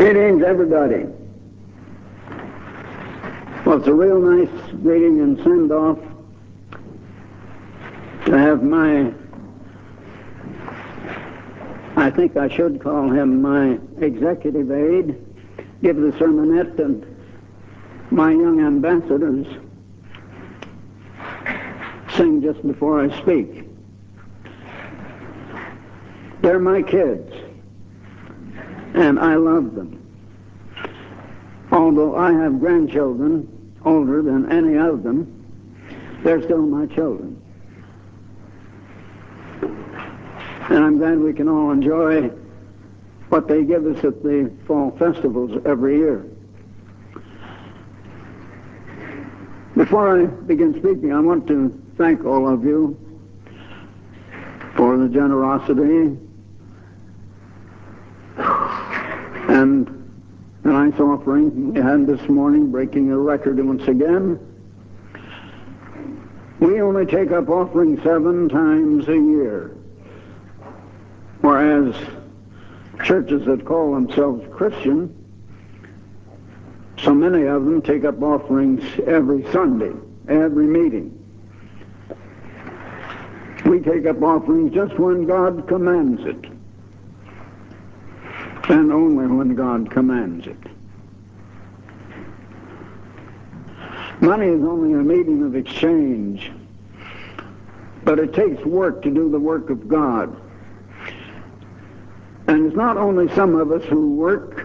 Greetings, everybody. Well, it's a real nice greeting and send-off to have I think I should call him my executive aide, give the sermonette, and my young ambassadors sing just before I speak. They're my kids, and I love them. Although I have grandchildren older than any of them, they're still my children. And I'm glad we can all enjoy what they give us at the fall festivals every year. Before I begin speaking, I want to thank all of you for the generosity and the nice offering we had this morning, breaking a record once again. We only take up offering 7 times a year, whereas churches that call themselves Christian, so many of them take up offerings every Sunday, every meeting. We take up offerings just when God commands it, and only when God commands it. Money is only a medium of exchange, but it takes work to do the work of God. And it's not only some of us who work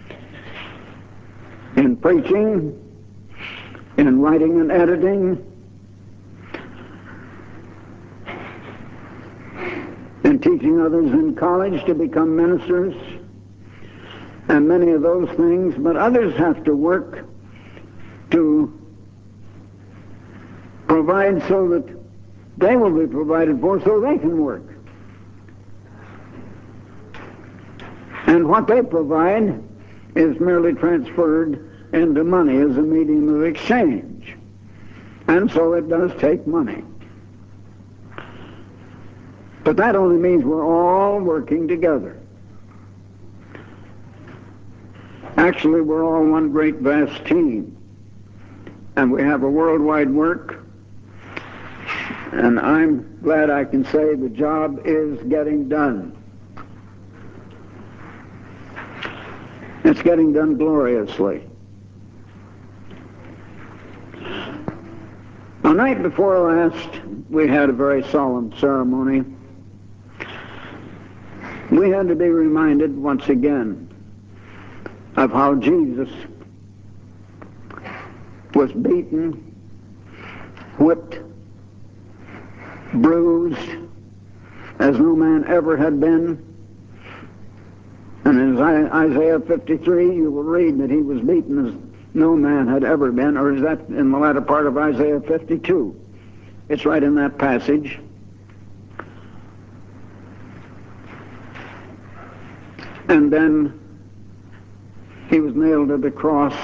in preaching, in writing and editing, in teaching others in college to become ministers, and many of those things, but others have to work to provide so that they will be provided for so they can work. And what they provide is merely transferred into money as a medium of exchange. And so it does take money. But that only means we're all working together. Actually, we're all one great vast team. And we have a worldwide work. And I'm glad I can say the job is getting done. It's getting done gloriously. The night before last, we had a very solemn ceremony. We had to be reminded once again of how Jesus was beaten, whipped, bruised, as no man ever had been. And in Isaiah 53, you will read that he was beaten as no man had ever been, or is that in the latter part of Isaiah 52? It's right in that passage. And then he was nailed to the cross,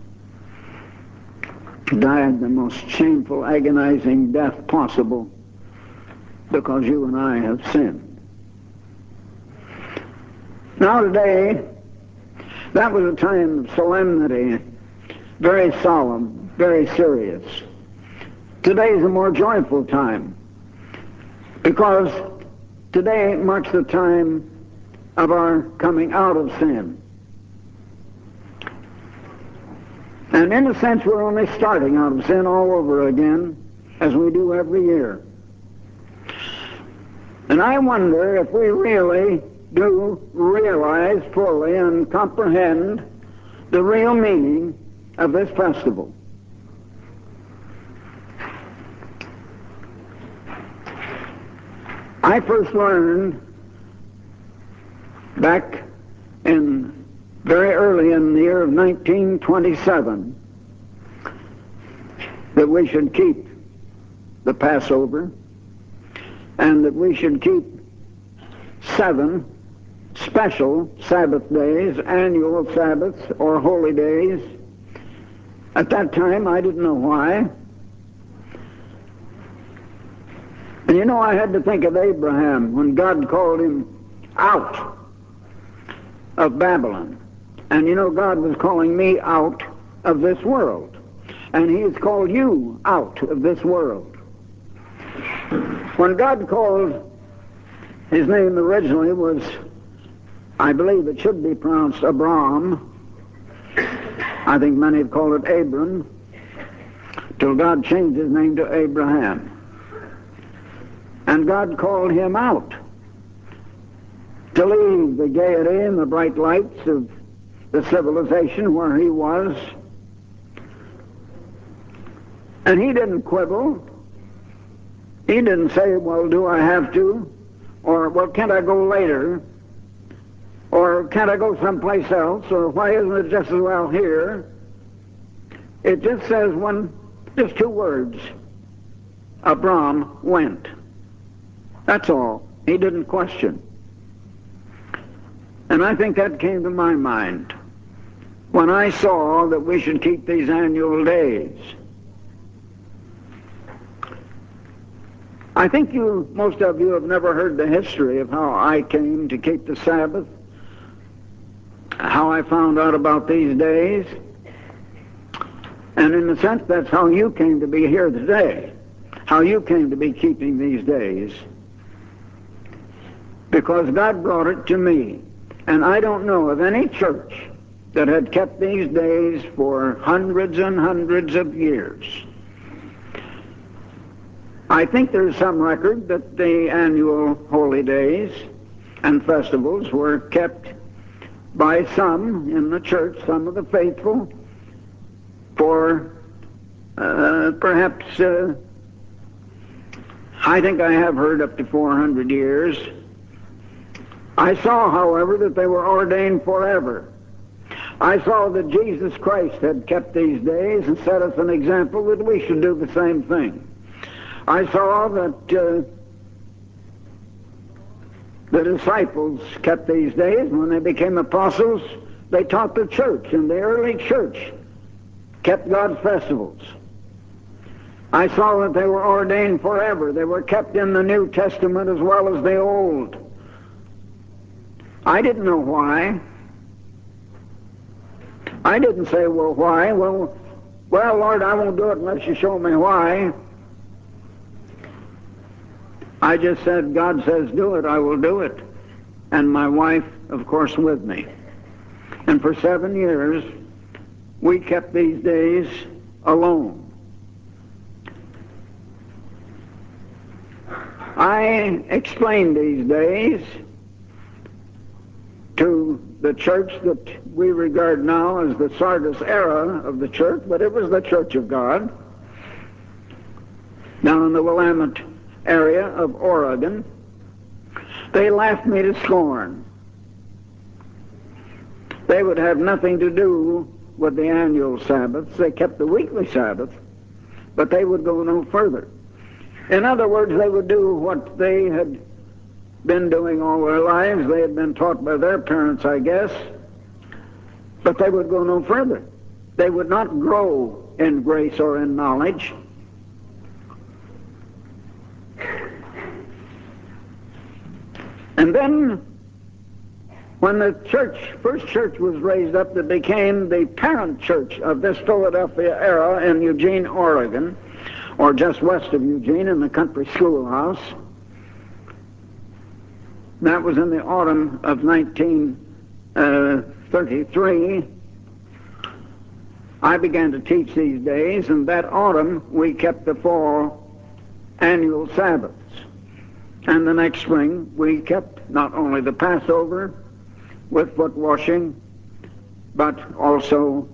died the most shameful, agonizing death possible, because you and I have sinned. Now today, that was a time of solemnity, very solemn, very serious. Today is a more joyful time, because today marks the time of our coming out of sin. And in a sense, we're only starting out of sin all over again, as we do every year. And I wonder if we really do realize fully and comprehend the real meaning of this festival. I first learned back very early in the year of 1927 that we should keep the Passover and that we should keep 7 special Sabbath days, annual Sabbaths or holy days. At that time, I didn't know why. And you know, I had to think of Abraham when God called him out of Babylon. And you know, God was calling me out of this world. And He has called you out of this world. When God called, His name originally was, I believe it should be pronounced Abram. I think many have called it Abram, till God changed his name to Abraham. And God called him out to leave the gaiety and the bright lights of the civilization where he was. And he didn't quibble. He didn't say, well, do I have to? Or, well, can't I go later? Or can't I go someplace else? Or why isn't it just as well here? It just says just two words. Abram went. That's all. He didn't question. And I think that came to my mind when I saw that we should keep these annual days. I think most of you have never heard the history of how I came to keep the Sabbath, how I found out about these days. And in a sense, that's how you came to be here today, how you came to be keeping these days. Because God brought it to me. And I don't know of any church that had kept these days for hundreds and hundreds of years. I think there's some record that the annual holy days and festivals were kept by some in the church, some of the faithful, for perhaps, I think I have heard up to 400 years. I saw, however, that they were ordained forever. I saw that Jesus Christ had kept these days and set us an example that we should do the same thing. I saw that the disciples kept these days. When they became apostles, they taught the church, and the early church kept God's festivals. I saw that they were ordained forever. They were kept in the New Testament as well as the Old. I didn't know why. I didn't say, well, why? Well, Lord, I won't do it unless you show me why. I just said, God says do it, I will do it. And my wife, of course, with me. And for 7 years, we kept these days alone. I explained these days to the church that we regard now as the Sardis era of the church, but it was the Church of God, down in the Willamette area of Oregon. They laughed me to scorn. They would have nothing to do with the annual Sabbaths. They kept the weekly Sabbath, but they would go no further. In other words, they would do what they had been doing all their lives. They had been taught by their parents, I guess, but they would go no further. They would not grow in grace or in knowledge. And then, when the first church was raised up that became the parent church of this Philadelphia era in Eugene, Oregon, or just west of Eugene in the country schoolhouse, that was in the autumn of 1933, I began to teach these days, and that autumn we kept the fall annual Sabbaths. And the next spring, we kept not only the Passover with foot washing, but also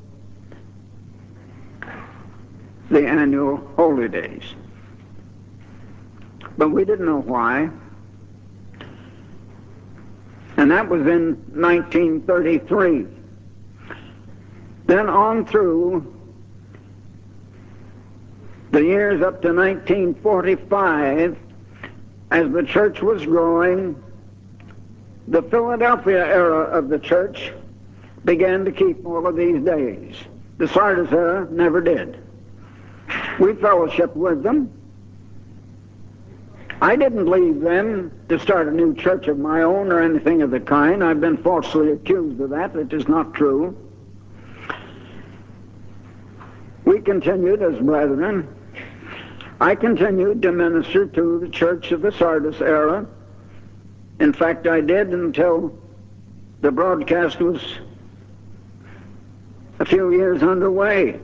the annual holy days. But we didn't know why. And that was in 1933. Then on through the years up to 1945, as the church was growing, the Philadelphia era of the church began to keep all of these days. The Sardis era never did. We fellowshiped with them. I didn't leave them to start a new church of my own or anything of the kind. I've been falsely accused of that. It is not true. We continued as brethren. I continued to minister to the church of the Sardis era. In fact, I did until the broadcast was a few years underway.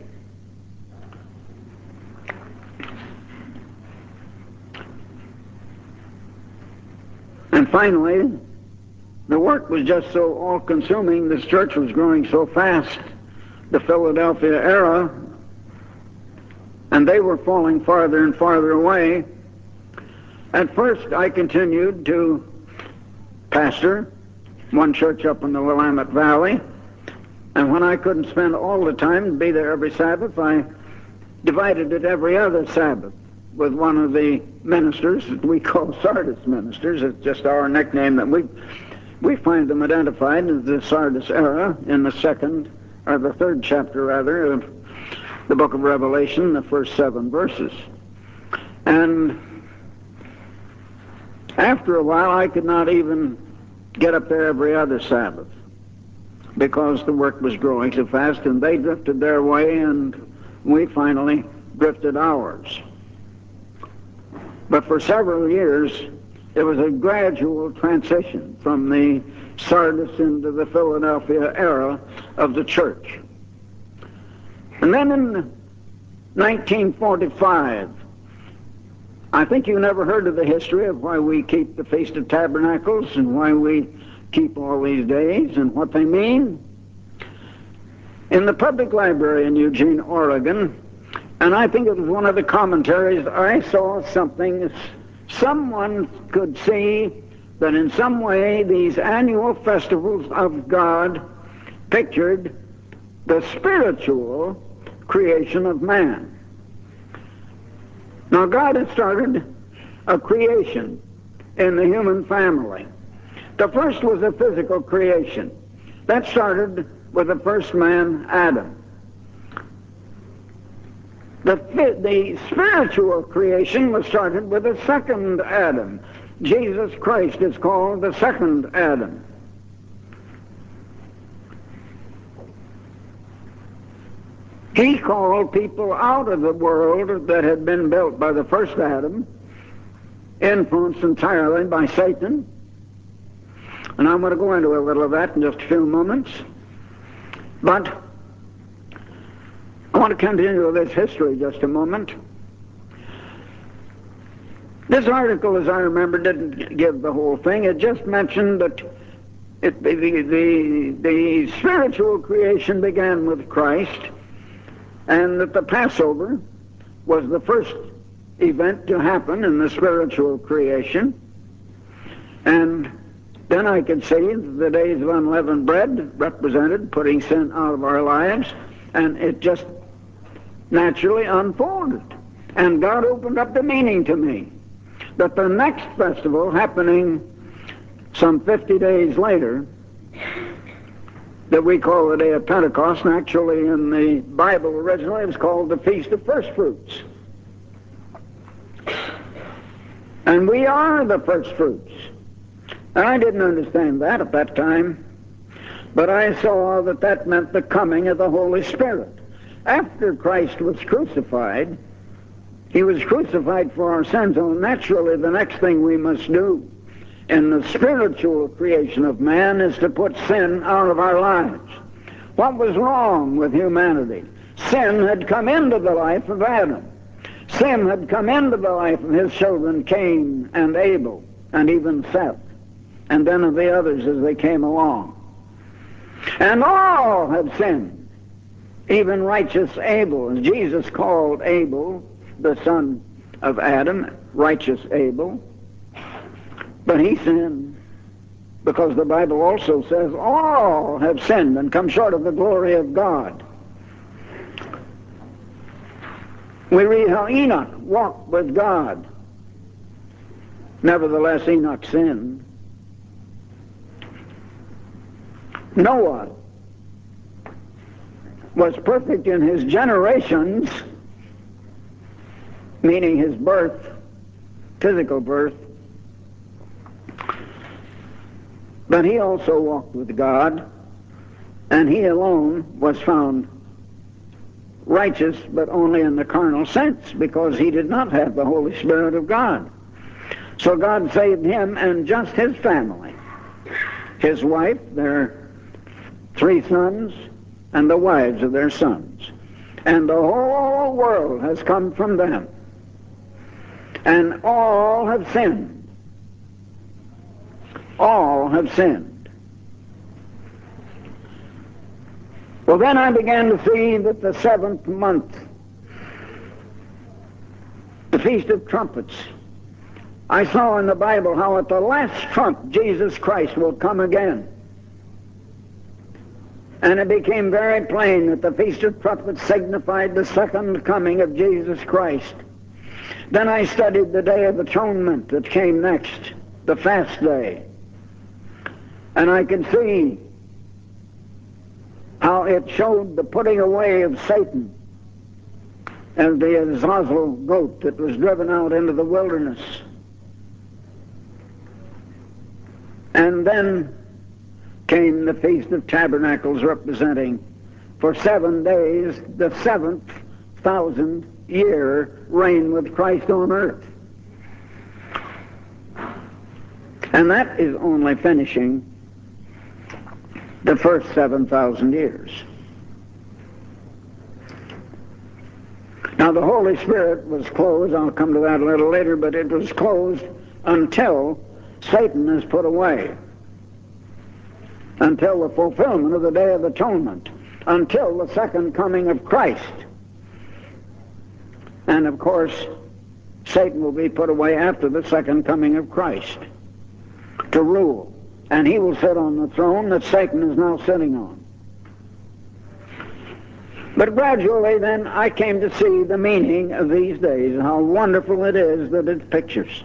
And finally, the work was just so all-consuming, this church was growing so fast, the Philadelphia era, and they were falling farther and farther away. At first, I continued to pastor one church up in the Willamette Valley, and when I couldn't spend all the time to be there every Sabbath, I divided it every other Sabbath with one of the ministers that we call Sardis ministers. It's just our nickname that we find them identified as the Sardis era in the third chapter rather, of the book of Revelation, the first 7 verses. And after a while, I could not even get up there every other Sabbath because the work was growing so fast, and they drifted their way, and we finally drifted ours. But for several years, it was a gradual transition from the Sardis into the Philadelphia era of the church. And then in 1945, I think you never heard of the history of why we keep the Feast of Tabernacles and why we keep all these days and what they mean. In the public library in Eugene, Oregon, and I think it was one of the commentaries, I saw something. Someone could see that in some way these annual festivals of God pictured the spiritual creation of man. Now, God had started a creation in the human family. The first was a physical creation. That started with the first man, Adam. The spiritual creation was started with the second Adam. Jesus Christ is called the second Adam. He called people out of the world that had been built by the first Adam, influenced entirely by Satan. And I'm going to go into a little of that in just a few moments. But I want to continue with this history just a moment. This article, as I remember, didn't give the whole thing. It just mentioned that the spiritual creation began with Christ, and that the Passover was the first event to happen in the spiritual creation. And then I could see the days of unleavened bread represented putting sin out of our lives, and it just naturally unfolded. And God opened up the meaning to me that the next festival, happening some 50 days later, that we call the Day of Pentecost, and actually in the Bible originally it was called the Feast of First Fruits. And we are the first fruits. And I didn't understand that at that time, but I saw that that meant the coming of the Holy Spirit. After Christ was crucified, he was crucified for our sins, and naturally the next thing we must do in the spiritual creation of man is to put sin out of our lives. What was wrong with humanity? Sin had come into the life of Adam. Sin had come into the life of his children Cain and Abel and even Seth, and then of the others as they came along. And all have sinned, even righteous Abel. And Jesus called Abel, the son of Adam, righteous Abel. But he sinned, because the Bible also says all have sinned and come short of the glory of God. We read how Enoch walked with God. Nevertheless, Enoch sinned. Noah was perfect in his generations, meaning his birth, physical birth, but he also walked with God, and he alone was found righteous, but only in the carnal sense, because he did not have the Holy Spirit of God. So God saved him and just his family, his wife, their 3 sons, and the wives of their sons. And the whole world has come from them. And all have sinned. All have sinned. Well, then I began to see that the 7th month, the Feast of Trumpets, I saw in the Bible how at the last trump Jesus Christ will come again. And it became very plain that the Feast of Trumpets signified the second coming of Jesus Christ. Then I studied the Day of Atonement that came next, the fast day. And I could see how it showed the putting away of Satan as the Azazel goat that was driven out into the wilderness. And then came the Feast of Tabernacles, representing for 7 days the 7th 1,000-year reign with Christ on earth. And that is only finishing the first 7,000 years. Now the Holy Spirit was closed, I'll come to that a little later, but it was closed until Satan is put away, until the fulfillment of the Day of Atonement, until the second coming of Christ. And of course, Satan will be put away after the second coming of Christ to rule. And he will sit on the throne that Satan is now sitting on. But gradually then I came to see the meaning of these days, and how wonderful it is that it pictures.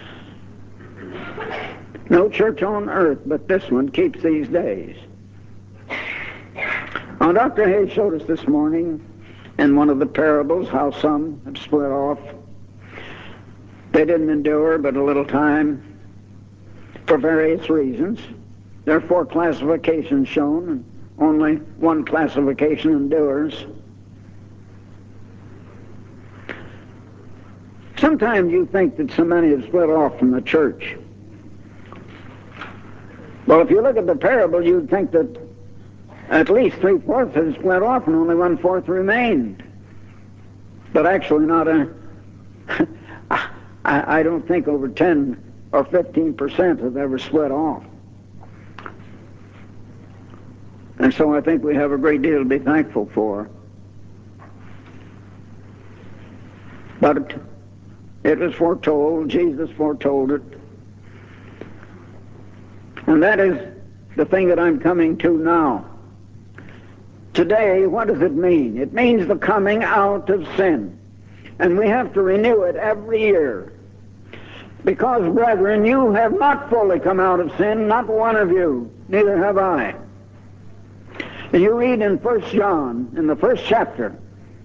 No church on earth but this one keeps these days. Now, Dr. Hayes showed us this morning in one of the parables how some have split off. They didn't endure but a little time for various reasons. There are 4 classifications shown, and only one classification endures. Sometimes you think that so many have split off from the church. Well, if you look at the parable, you'd think that at least 3/4 had split off and only 1/4 remained. But actually not I don't think over 10 or 15% have ever split off. And so I think we have a great deal to be thankful for. But it was foretold, Jesus foretold it. And that is the thing that I'm coming to now. Today, what does it mean? It means the coming out of sin. And we have to renew it every year. Because, brethren, you have not fully come out of sin, not one of you, neither have I. You read in 1 John, in the 1st chapter,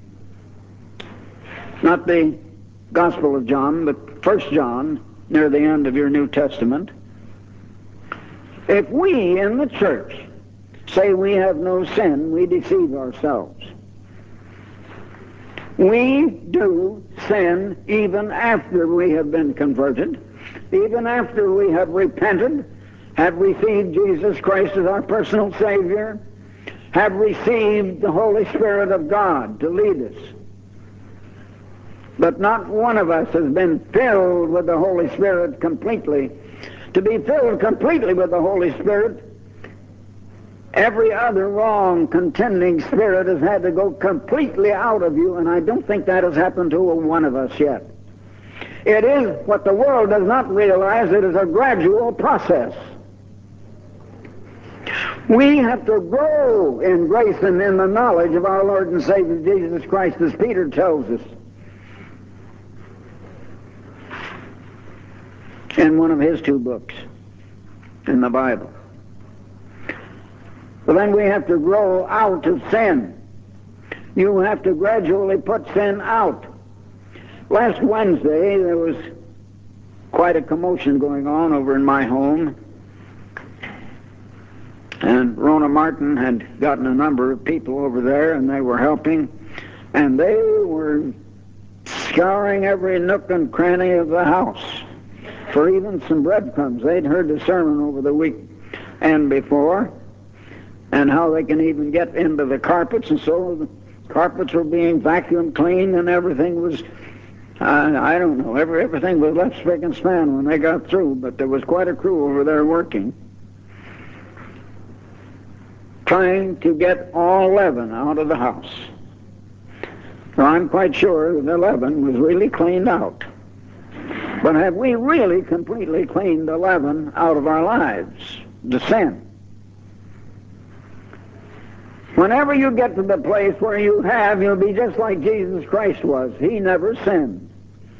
not the Gospel of John, but 1 John, near the end of your New Testament. If we in the church say we have no sin, we deceive ourselves. We do sin even after we have been converted, even after we have repented, have received Jesus Christ as our personal Savior, have received the Holy Spirit of God to lead us. But not one of us has been filled with the Holy Spirit completely. To be filled completely with the Holy Spirit, every other wrong, contending spirit has had to go completely out of you, and I don't think that has happened to one of us yet. It is what the world does not realize. It is a gradual process. We have to grow in grace and in the knowledge of our Lord and Savior Jesus Christ, as Peter tells us in one of his 2 books in the Bible. But then we have to grow out of sin. You have to gradually put sin out. Last Wednesday there was quite a commotion going on over in my home. And Rona Martin had gotten a number of people over there, and they were helping. And they were scouring every nook and cranny of the house for even some breadcrumbs. They'd heard the sermon over the week and before, and how they can even get into the carpets, and so the carpets were being vacuum cleaned, and everything was, I don't know, everything was left spick and span when they got through, but there was quite a crew over there working, trying to get all 11 out of the house. So I'm quite sure that 11 was really cleaned out. But have we really completely cleaned 11 out of our lives? The sin. Whenever you get to the place where you'll be just like Jesus Christ was. He never sinned.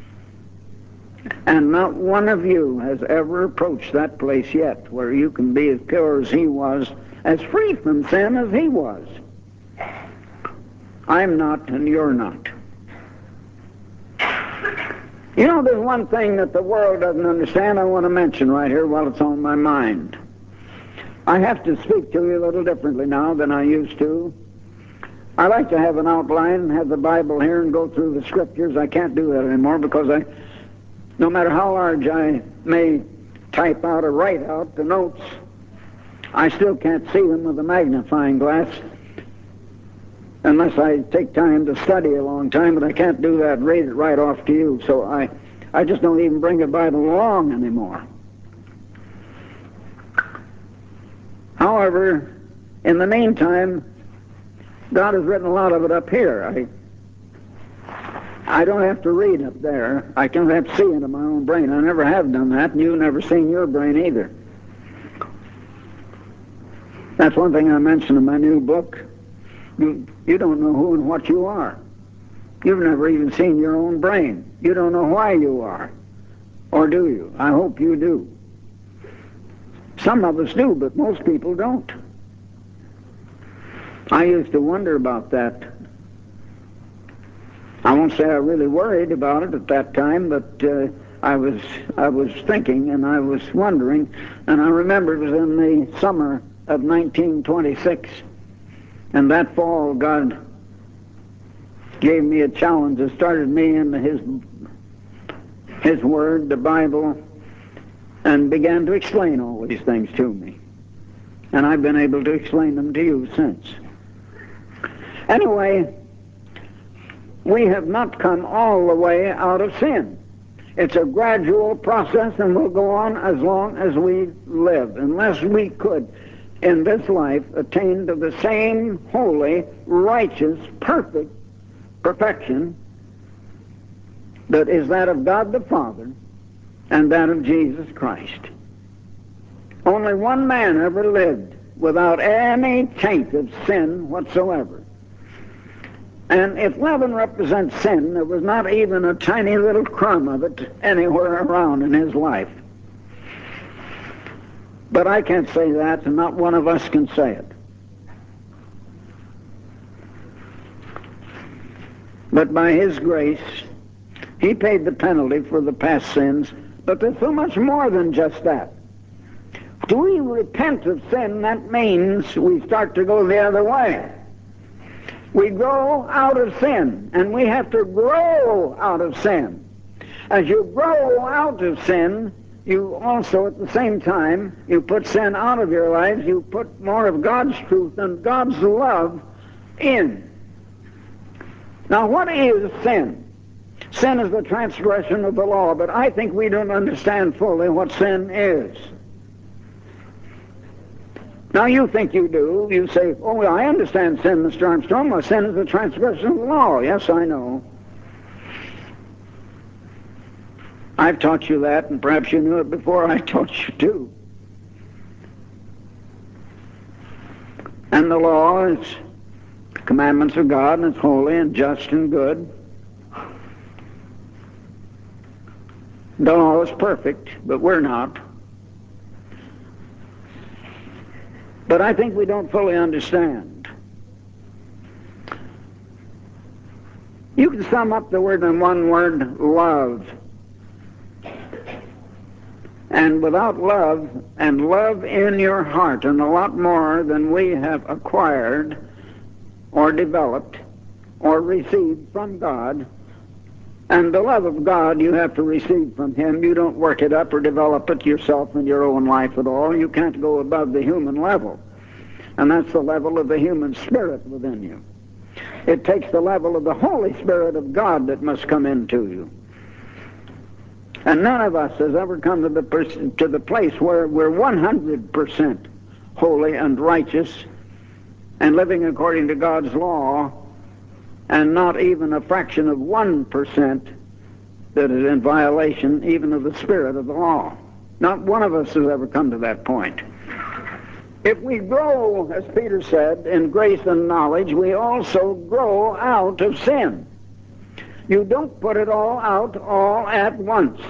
And not one of you has ever approached that place yet where you can be as pure as he was, as free from sin as he was. I'm not, and you're not. You know, there's one thing that the world doesn't understand I want to mention right here while it's on my mind. I have to speak to you a little differently now than I used to. I like to have an outline and have the Bible here and go through the scriptures. I can't do that anymore because no matter how large I may type out or write out the notes, I still can't see them with a magnifying glass unless I take time to study a long time, but I can't do that and read it right off to you, so I just don't even bring a Bible along anymore. However, in the meantime, God has written a lot of it up here. I don't have to read up there. I don't have to see into my own brain. I never have done that, and you've never seen your brain either. That's one thing I mentioned in my new book. You don't know who and what you are. You've never even seen your own brain. You don't know why you are. Or do you? I hope you do. Some of us do, but most people don't. I used to wonder about that. I won't say I really worried about it at that time, but I was thinking and I was wondering, and I remember it was in the summer of 1926, and that fall God gave me a challenge that started me into His Word, the Bible, and began to explain all these things to me. And I've been able to explain them to you since. Anyway, we have not come all the way out of sin. It's a gradual process, and will go on as long as we live, unless we could, in this life, attain to the same holy, righteous, perfect perfection that is that of God the Father and that of Jesus Christ. Only one man ever lived without any taint of sin whatsoever. And if leaven represents sin, there was not even a tiny little crumb of it anywhere around in his life. But I can't say that, and not one of us can say it. But by His grace, He paid the penalty for the past sins, but there's so much more than just that. Do we repent of sin, that means we start to go the other way. We grow out of sin, and we have to grow out of sin. As you grow out of sin, you also, at the same time, you put sin out of your lives, you put more of God's truth and God's love in. Now, what is sin? Sin is the transgression of the law, but I think we don't understand fully what sin is. Now, you think you do. You say, oh, well, I understand sin, Mr. Armstrong. Well, sin is the transgression of the law. Yes, I know. I've taught you that, and perhaps you knew it before I taught you too. And the law is the commandments of God, and it's holy and just and good. The law is perfect, but we're not. But I think we don't fully understand. You can sum up the word in one word: love. And without love, and love in your heart, and a lot more than we have acquired or developed or received from God, and the love of God you have to receive from Him. You don't work it up or develop it yourself in your own life at all. You can't go above the human level. And that's the level of the human spirit within you. It takes the level of the Holy Spirit of God that must come into you. And none of us has ever come to the place where we're 100% holy and righteous and living according to God's law, and not even a fraction of 1% that is in violation even of the spirit of the law. Not one of us has ever come to that point. If we grow, as Peter said, in grace and knowledge, we also grow out of sin. You don't put it all out all at once.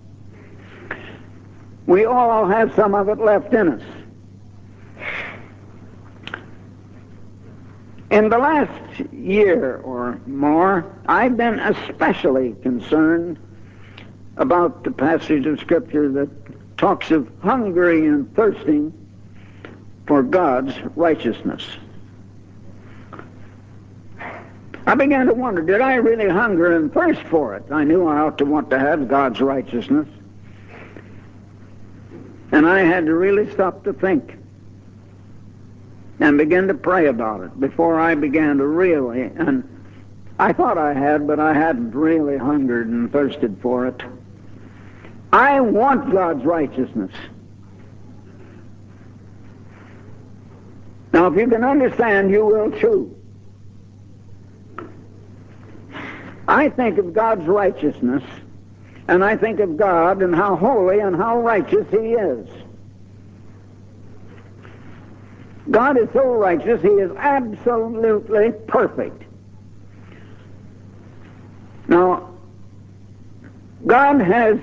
We all have some of it left in us. In the last year or more, I've been especially concerned about the passage of Scripture that talks of hungering and thirsting for God's righteousness. I began to wonder, did I really hunger and thirst for it? I knew I ought to want to have God's righteousness. And I had to really stop to think and begin to pray about it before I began to really, and I thought I had, but I hadn't really hungered and thirsted for it. I want God's righteousness. Now, if you can understand, you will too. I think of God's righteousness, and I think of God and how holy and how righteous He is. God is so righteous, He is absolutely perfect. Now, God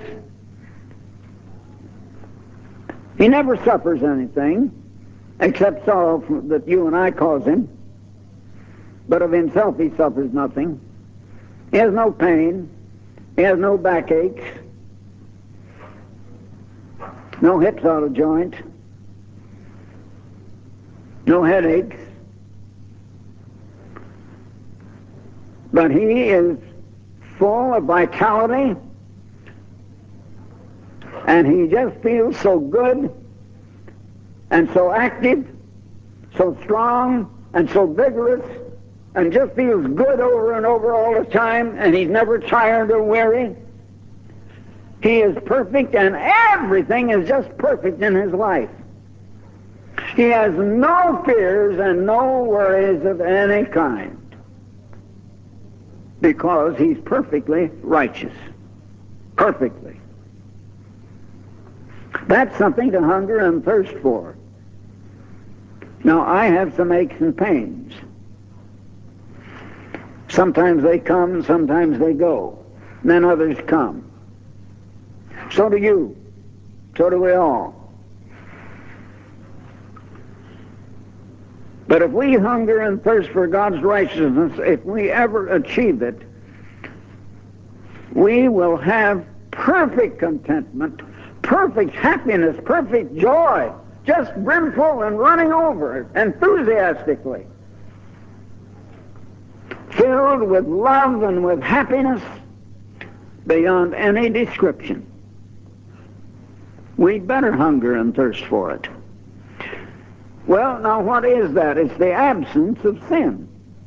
He never suffers anything except sorrow that you and I cause Him, but of Himself He suffers nothing. He has no pain. He has no backaches, no hips out of joint, no headaches. But He is full of vitality, and He just feels so good and so active, so strong and so vigorous, and just feels good over and over all the time, and He's never tired or weary. He is perfect, and everything is just perfect in His life. He has no fears and no worries of any kind, because He's perfectly righteous. Perfectly. That's something to hunger and thirst for. Now, I have some aches and pains. Sometimes they come, sometimes they go. Then others come. So do you. So do we all. But if we hunger and thirst for God's righteousness, if we ever achieve it, we will have perfect contentment, perfect happiness, perfect joy, just brimful and running over enthusiastically, filled with love and with happiness beyond any description. We'd better hunger and thirst for it. Well, now what is that? It's the absence of sin.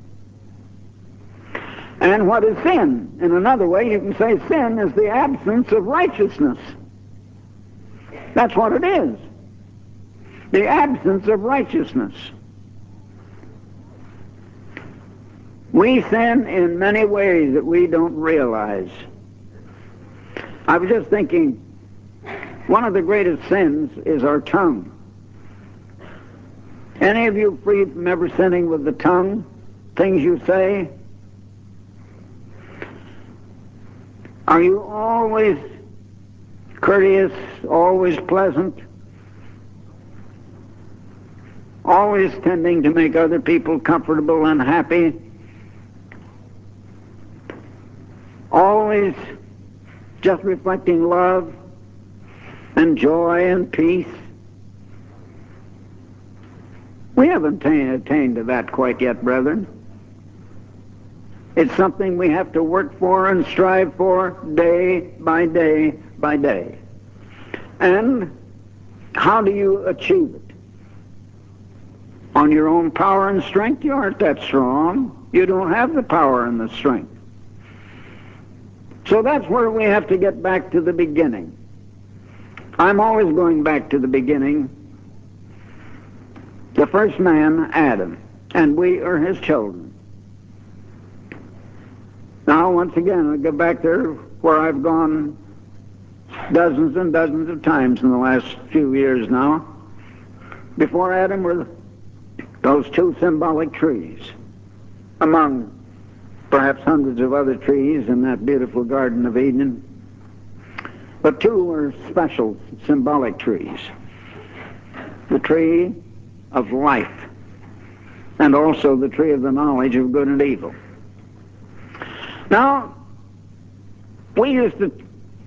And what is sin? In another way, you can say sin is the absence of righteousness. That's what it is. The absence of righteousness. We sin in many ways that we don't realize. I was just thinking, one of the greatest sins is our tongue. Any of you free from ever sinning with the tongue? Things you say? Are you always courteous, always pleasant, always tending to make other people comfortable and happy, always just reflecting love? and joy and peace. We haven't attained to that quite yet, brethren. It's something we have to work for and strive for day by day by day. And how do you achieve it? On your own power and strength? You aren't that strong. You don't have the power and the strength. So that's where we have to get back to the beginning. I'm always going back to the beginning. The first man, Adam, and we are his children. Now, once again, I go back there where I've gone dozens and dozens of times in the last few years now. Before Adam were those two symbolic trees, among perhaps hundreds of other trees in that beautiful Garden of Eden. But two were special symbolic trees. The tree of life, and also the tree of the knowledge of good and evil. Now, we used to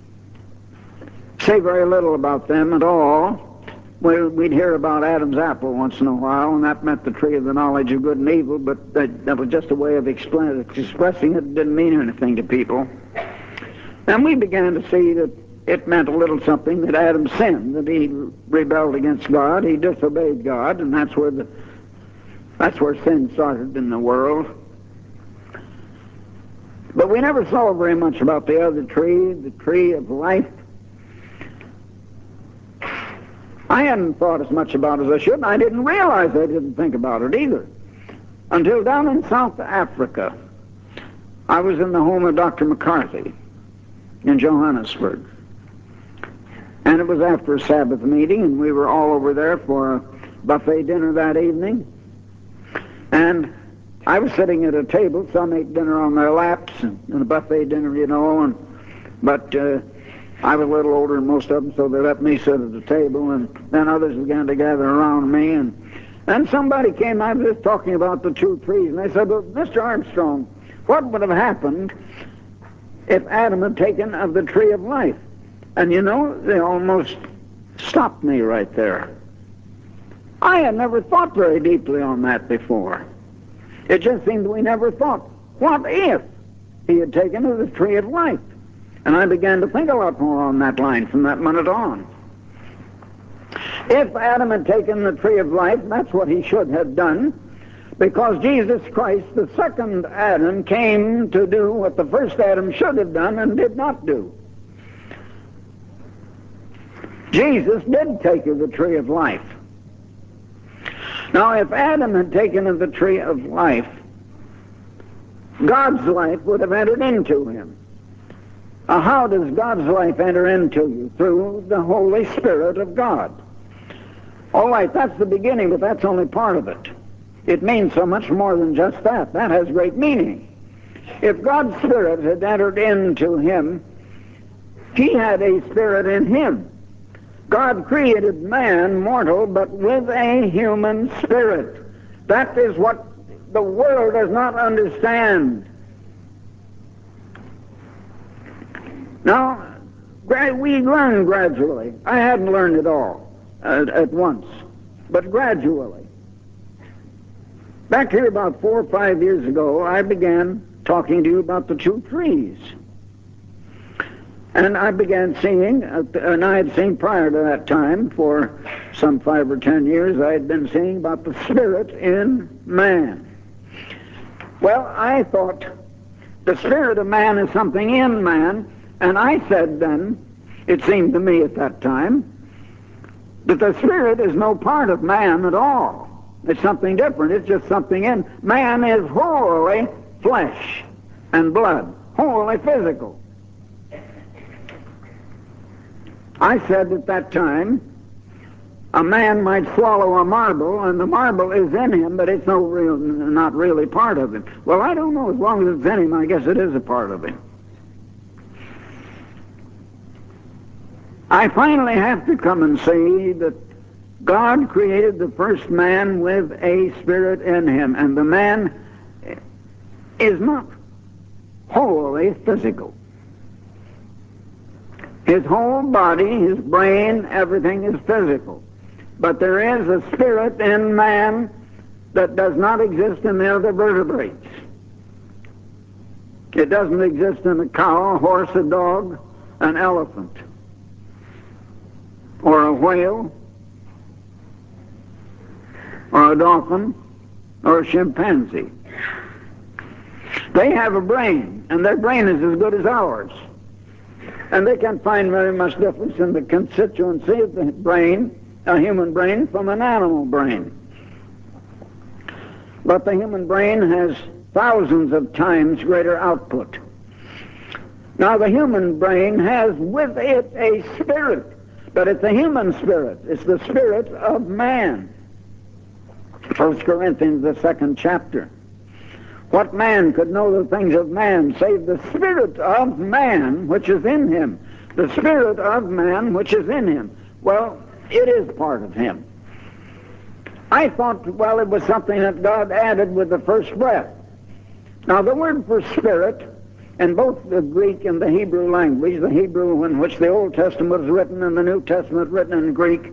say very little about them at all. We'd hear about Adam's apple once in a while, and that meant the tree of the knowledge of good and evil, but that was just a way of expressing it. It didn't mean anything to people. And we began to see that it meant a little something, that Adam sinned, that he rebelled against God, he disobeyed God, and that's where sin started in the world. But we never saw very much about the other tree, the tree of life. I hadn't thought as much about it as I should, and I didn't realize I didn't think about it either. Until down in South Africa, I was in the home of Dr. McCarthy in Johannesburg. And it was after a Sabbath meeting, and we were all over there for a buffet dinner that evening. And I was sitting at a table. Some ate dinner on their laps, and a buffet dinner, you know. But I was a little older than most of them, so they let me sit at the table. And then others began to gather around me. And somebody came, I was just talking about the two trees, and they said, "Well, Mr. Armstrong, what would have happened if Adam had taken of the tree of life?" And you know, they almost stopped me right there. I had never thought very deeply on that before. It just seemed we never thought, what if he had taken of the tree of life? And I began to think a lot more on that line from that minute on. If Adam had taken the tree of life, that's what he should have done, because Jesus Christ, the second Adam, came to do what the first Adam should have done and did not do. Jesus did take of the tree of life. Now, if Adam had taken of the tree of life, God's life would have entered into him. Now, how does God's life enter into you? Through the Holy Spirit of God. All right, that's the beginning, but that's only part of it. It means so much more than just that. That has great meaning. If God's Spirit had entered into him, he had a spirit in him. God created man mortal, but with a human spirit. That is what the world does not understand. Now, we learn gradually. I hadn't learned it all at once, but gradually. Back here about 4 or 5 years ago, I began talking to you about the two trees. And I began seeing, and I had seen prior to that time, for some 5 or 10 years, I had been seeing about the spirit in man. Well, I thought the spirit of man is something in man, and I said then, it seemed to me at that time, that the spirit is no part of man at all. It's something different. It's just something in. Man is wholly flesh and blood, wholly physical. I said at that time, a man might swallow a marble, and the marble is in him, but it's not really part of him. Well, I don't know. As long as it's in him, I guess it is a part of him. I finally have to come and say that God created the first man with a spirit in him, and the man is not wholly physical. His whole body, his brain, everything is physical. But there is a spirit in man that does not exist in the other vertebrates. It doesn't exist in a cow, a horse, a dog, an elephant, or a whale, or a dolphin, or a chimpanzee. They have a brain, and their brain is as good as ours. And they can't find very much difference in the constituency of the brain, a human brain, from an animal brain. But the human brain has thousands of times greater output. Now the human brain has with it a spirit, but it's a human spirit. It's the spirit of man. 1 Corinthians, the 2nd chapter. What man could know the things of man save the spirit of man which is in him? The spirit of man which is in him. Well, it is part of him. I thought, well, it was something that God added with the first breath. Now, the word for spirit, in both the Greek and the Hebrew language, the Hebrew in which the Old Testament was written and the New Testament written in Greek,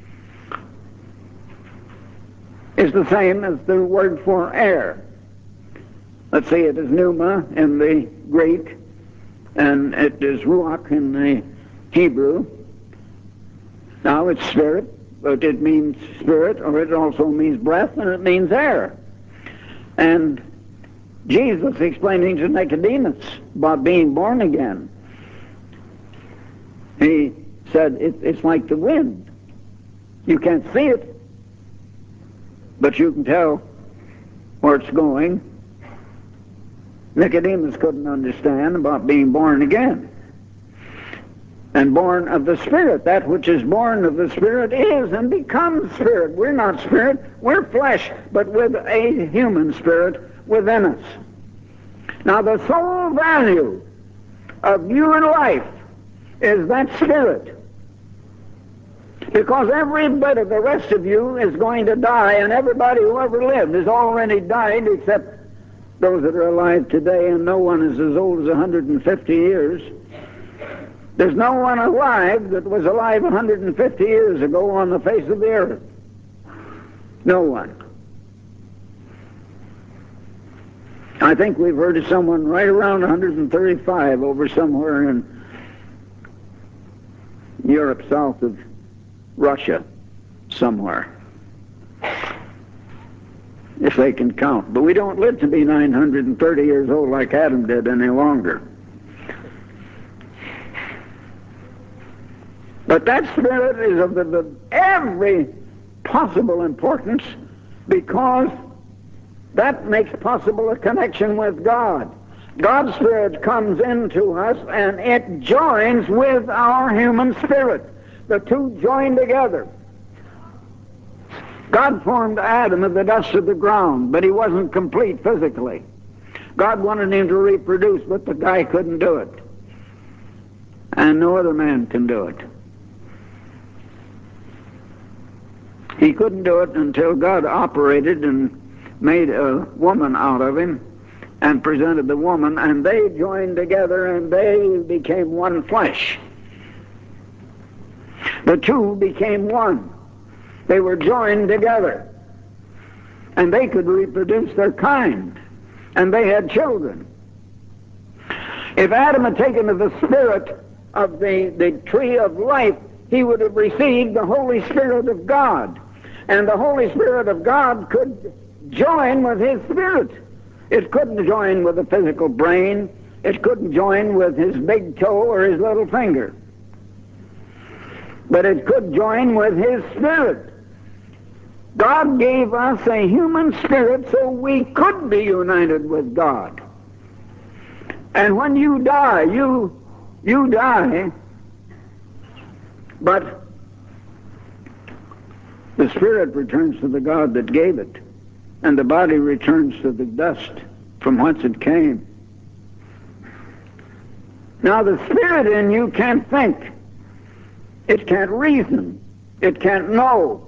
is the same as the word for air. Let's see, it is pneuma in the Greek, and it is ruach in the Hebrew. Now, it's spirit, but it means spirit, or it also means breath, and it means air. And Jesus explaining to Nicodemus about being born again, he said it's like the wind. You can't see it, but you can tell where it's going. Nicodemus couldn't understand about being born again. And born of the Spirit. That which is born of the Spirit is and becomes Spirit. We're not Spirit, we're flesh, but with a human spirit within us. Now the sole value of human life is that Spirit. Because every bit of the rest of you is going to die, and everybody who ever lived has already died except those that are alive today, and no one is as old as 150 years. There's no one alive that was alive 150 years ago on the face of the earth. No one. I think we've heard of someone right around 135 over somewhere in Europe, south of Russia, somewhere. If they can count. But we don't live to be 930 years old like Adam did any longer. But that spirit is of every possible importance, because that makes possible a connection with God. God's Spirit comes into us and it joins with our human spirit. The two join together. God formed Adam of the dust of the ground, but he wasn't complete physically. God wanted him to reproduce, but the guy couldn't do it. And no other man can do it. He couldn't do it until God operated and made a woman out of him and presented the woman, and they joined together and they became one flesh. The two became one. They were joined together, and they could reproduce their kind, and they had children. If Adam had taken of the spirit of the tree of life, he would have received the Holy Spirit of God, and the Holy Spirit of God could join with his spirit. It couldn't join with the physical brain. It couldn't join with his big toe or his little finger. But it could join with his spirit. God gave us a human spirit so we could be united with God. And when you die, you die, but the spirit returns to the God that gave it, and the body returns to the dust from whence it came. Now the spirit in you can't think. It can't reason. It can't know.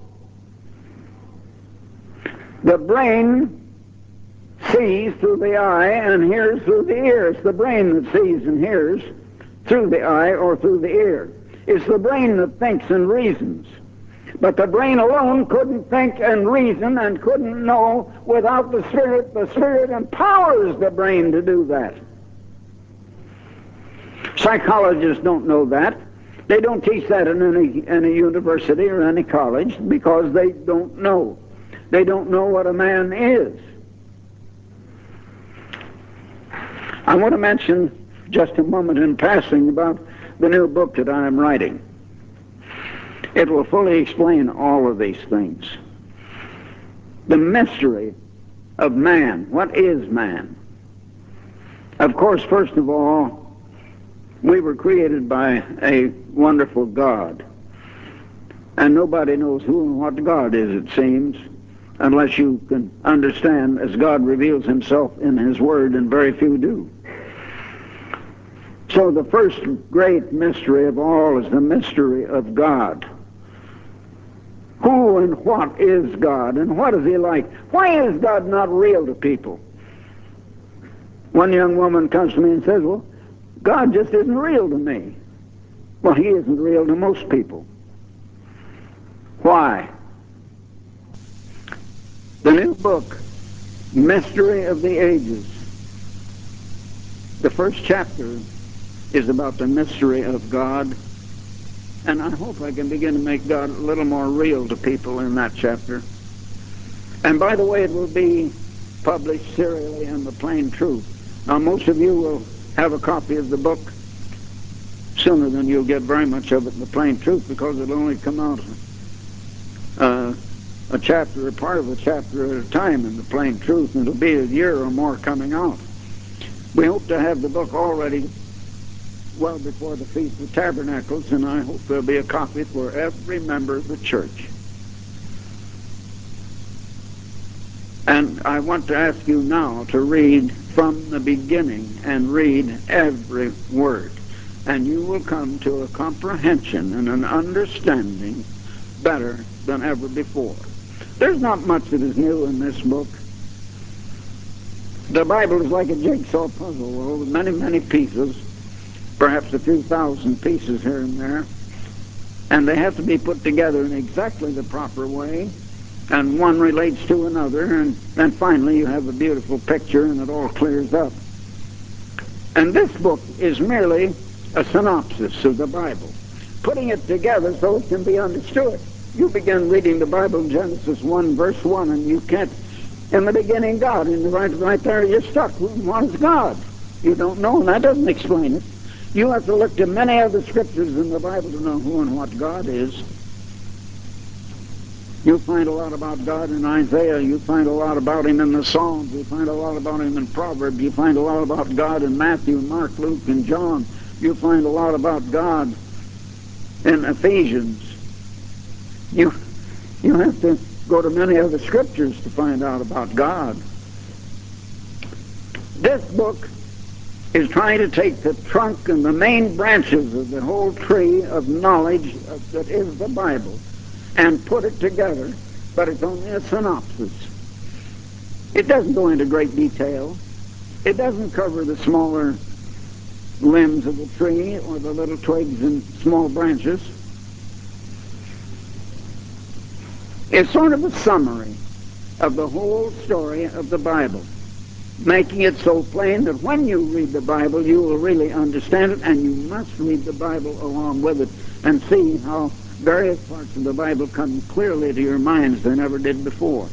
The brain sees through the eye and hears through the ear. It's the brain that sees and hears. through the eye or through the ear. It's the brain that thinks and reasons. But the brain alone couldn't think and reason and couldn't know without the Spirit. The Spirit empowers the brain to do that. Psychologists don't know that. They don't teach that in any university or any college because they don't know. They don't know what a man is. I want to mention just a moment in passing about the new book that I am writing. It will fully explain all of these things. The mystery of man. What is man? Of course, first of all, we were created by a wonderful God. And nobody knows who and what God is, it seems, unless you can understand as God reveals himself in his word, and very few do. So the first great mystery of all is the mystery of God. Who and what is God, and what is he like? Why is God not real to people? One young woman comes to me and says, well, God just isn't real to me. Well, he isn't real to most people. Why? The new book, Mystery of the Ages. The first chapter is about the mystery of God. And I hope I can begin to make God a little more real to people in that chapter. And by the way, it will be published serially in the Plain Truth. Now, most of you will have a copy of the book sooner than you'll get very much of it in the Plain Truth, because it'll only come out a chapter, or part of a chapter at a time in the Plain Truth, and it'll be a year or more coming out. We hope to have the book already well before the Feast of Tabernacles, and I hope there'll be a copy for every member of the church. And I want to ask you now to read from the beginning and read every word, and you will come to a comprehension and an understanding better than ever before. There's not much that is new in this book. The Bible is like a jigsaw puzzle with many, many pieces, perhaps a few thousand pieces here and there, and they have to be put together in exactly the proper way, and one relates to another, and then finally you have a beautiful picture and it all clears up. And this book is merely a synopsis of the Bible, putting it together so it can be understood. You begin reading the Bible in Genesis 1, verse 1, and you can't, in the beginning God, and right there you're stuck. What is God? You don't know, and that doesn't explain it. You have to look to many other scriptures in the Bible to know who and what God is. You find a lot about God in Isaiah. You find a lot about him in the Psalms. You find a lot about him in Proverbs. You find a lot about God in Matthew, Mark, Luke, and John. You find a lot about God in Ephesians. You have to go to many other scriptures to find out about God. This book is trying to take the trunk and the main branches of the whole tree of knowledge that is the Bible and put it together, but it's only a synopsis. It doesn't go into great detail. It doesn't cover the smaller limbs of the tree or the little twigs and small branches. It's sort of a summary of the whole story of the Bible, making it so plain that when you read the Bible, you will really understand it, and you must read the Bible along with it and see how various parts of the Bible come clearly to your minds they never did before.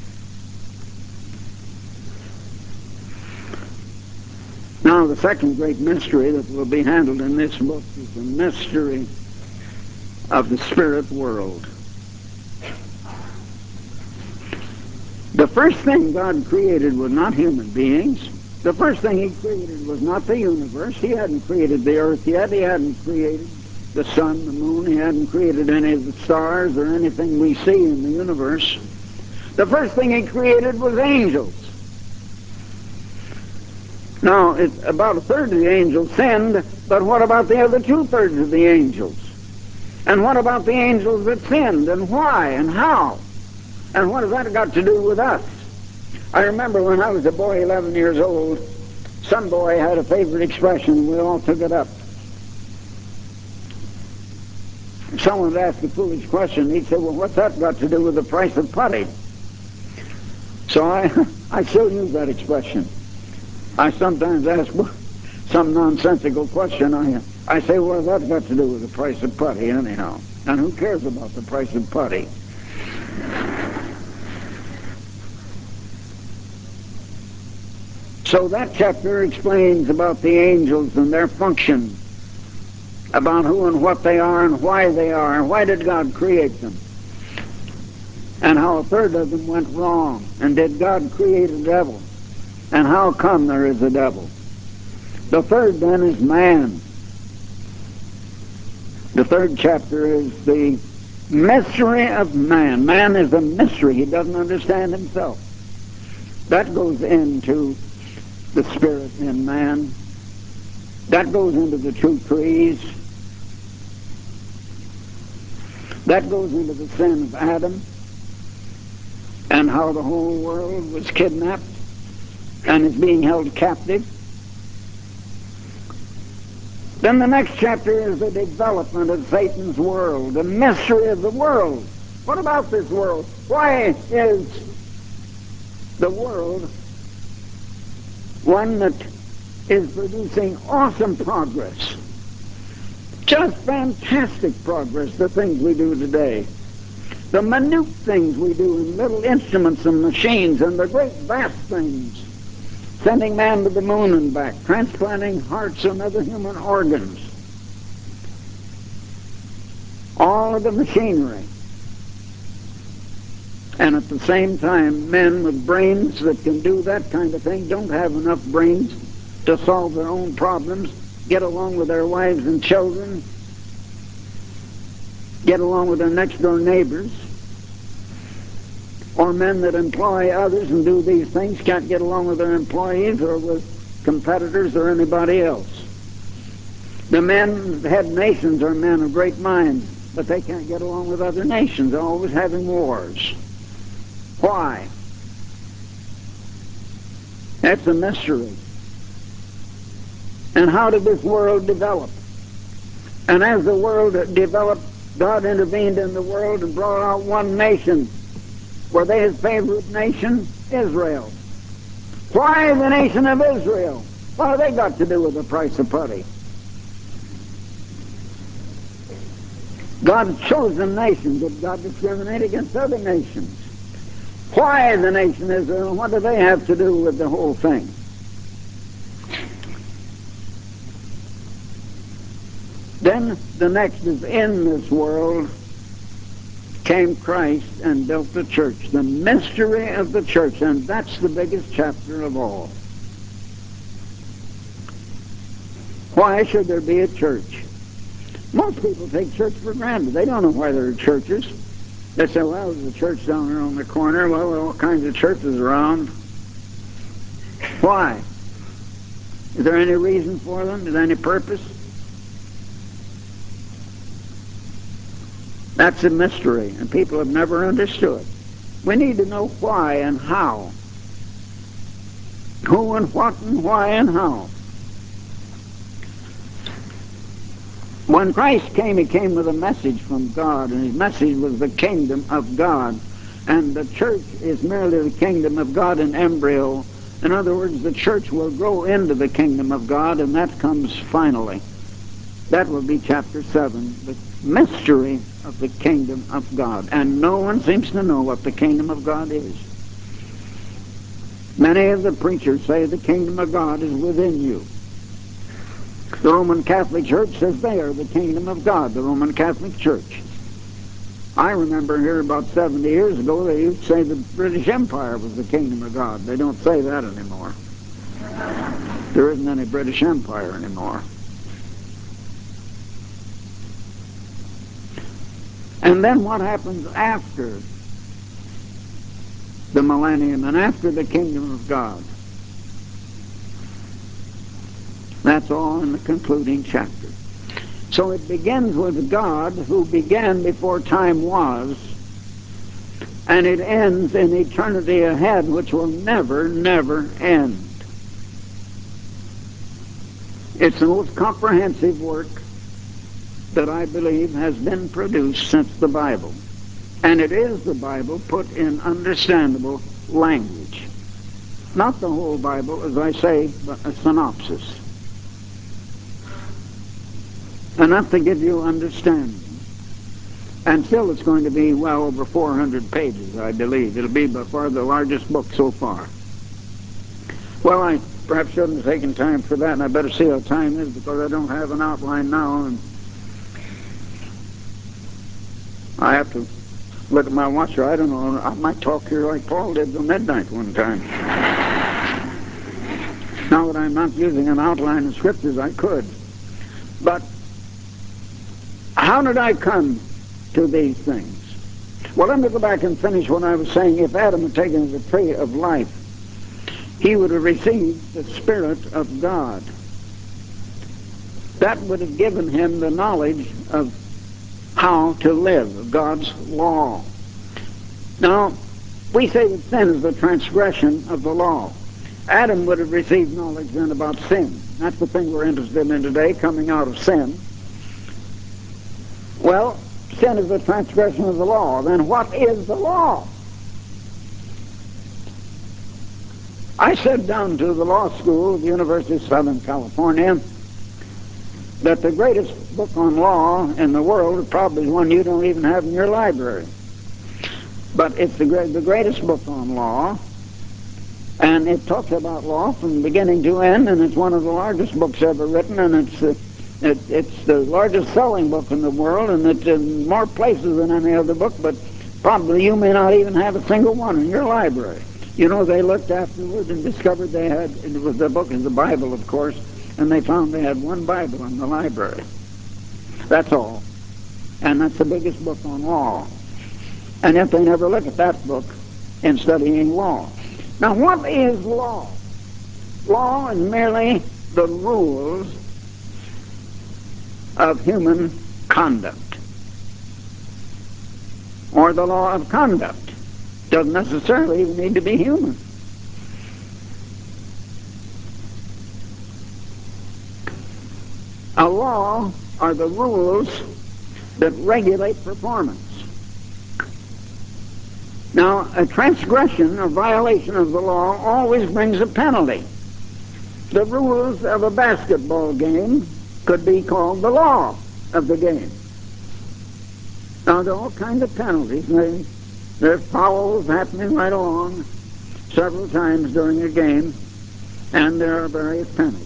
Now, the second great mystery that will be handled in this book is the mystery of the spirit world. The first thing God created was not human beings. The first thing he created was not the universe. He hadn't created the earth yet. He hadn't created the sun, the moon. He hadn't created any of the stars or anything we see in the universe. The first thing he created was angels. Now, about a third of the angels sinned, but what about the other two-thirds of the angels? And what about the angels that sinned, and why, and how? And what has that got to do with us? I remember when I was a boy, 11 years old, some boy had a favorite expression, and we all took it up. If someone would ask a foolish question, he'd say, well, what's that got to do with the price of putty? So I still use that expression. I sometimes ask some nonsensical question. I say, well, that's got to do with the price of putty anyhow. And who cares about the price of putty? So that chapter explains about the angels and their function, about who and what they are and why they are, and why did God create them, and how a third of them went wrong, and did God create a devil, and how come there is a devil. The third then is man. The third chapter is the mystery of man. Man is a mystery. He doesn't understand himself. That goes into the spirit in man. That goes into the two trees. That goes into the sin of Adam and how the whole world was kidnapped and is being held captive. Then the next chapter is the development of Satan's world, the mystery of the world. What about this world? Why is the world one that is producing awesome progress? Just fantastic progress, the things we do today. The minute things we do in little instruments and machines, and the great vast things, sending man to the moon and back, transplanting hearts and other human organs. All of the machinery. And at the same time, men with brains that can do that kind of thing don't have enough brains to solve their own problems, get along with their wives and children, get along with their next-door neighbors, or men that employ others and do these things can't get along with their employees or with competitors or anybody else. The men, head nations, are men of great minds, but they can't get along with other nations. They're always having wars. Why? That's a mystery. And how did this world develop? And as the world developed, God intervened in the world and brought out one nation. Were they his favorite nation? Israel. Why the nation of Israel? What have they got to do with the price of putty? God's chosen nation. Did God discriminate against other nations? Why the nation Israel? What do they have to do with the whole thing? Then the next is, in this world came Christ and built the church, the mystery of the church, and that's the biggest chapter of all. Why should there be a church? Most people take church for granted. They don't know why there are churches. They say, well, there's a church down there on the corner. Well, there are all kinds of churches around. Why? Is there any reason for them? Is there any purpose? That's a mystery, and people have never understood. We need to know why and how. Who and what and why and how. When Christ came, he came with a message from God, and his message was the kingdom of God. And the church is merely the kingdom of God in embryo. In other words, the church will grow into the kingdom of God, and that comes finally. That will be chapter 7, the mystery of the kingdom of God. And no one seems to know what the kingdom of God is. Many of the preachers say the kingdom of God is within you. The Roman Catholic Church says they are the kingdom of God, the Roman Catholic Church. I remember here about 70 years ago they used to say the British Empire was the kingdom of God. They don't say that anymore. There isn't any British Empire anymore. And then what happens after the millennium and after the kingdom of God? That's all in the concluding chapter. So it begins with God, who began before time was, and it ends in eternity ahead, which will never, never end. It's the most comprehensive work that I believe has been produced since the Bible. And it is the Bible put in understandable language. Not the whole Bible, as I say, but a synopsis. Enough to give you understanding. And still it's going to be well over 400 pages, I believe. It'll be by far the largest book so far. Well, I perhaps shouldn't have taken time for that, and I better see how time is because I don't have an outline now. And I have to look at my watch, or I don't know, I might talk here like Paul did till midnight one time. Now that I'm not using an outline of scriptures, I could. But how did I come to these things? Well, let me go back and finish what I was saying. If Adam had taken the tree of life, he would have received the Spirit of God. That would have given him the knowledge of how to live, God's law. Now, we say that sin is the transgression of the law. Adam would have received knowledge then about sin. That's the thing we're interested in today, coming out of sin. Well, sin is the transgression of the law. Then what is the law? I said down to the law school at the University of Southern California that the greatest book on law in the world is probably one you don't even have in your library. But it's the greatest book on law, and it talks about law from beginning to end, and it's one of the largest books ever written, and it's the largest selling book in the world, and it's in more places than any other book, but probably you may not even have a single one in your library. You know, they looked afterwards and discovered they had, the book is the Bible, of course, and they found they had one Bible in the library. That's all. And that's the biggest book on law. And yet they never look at that book in studying law. Now, what is law? Law is merely the rules of human conduct, or the law of conduct. Doesn't necessarily even need to be human. A law are the rules that regulate performance. Now, a transgression or violation of the law always brings a penalty. The rules of a basketball game could be called the law of the game. Now, there are all kinds of penalties. There are fouls happening right along several times during a game, and there are various penalties.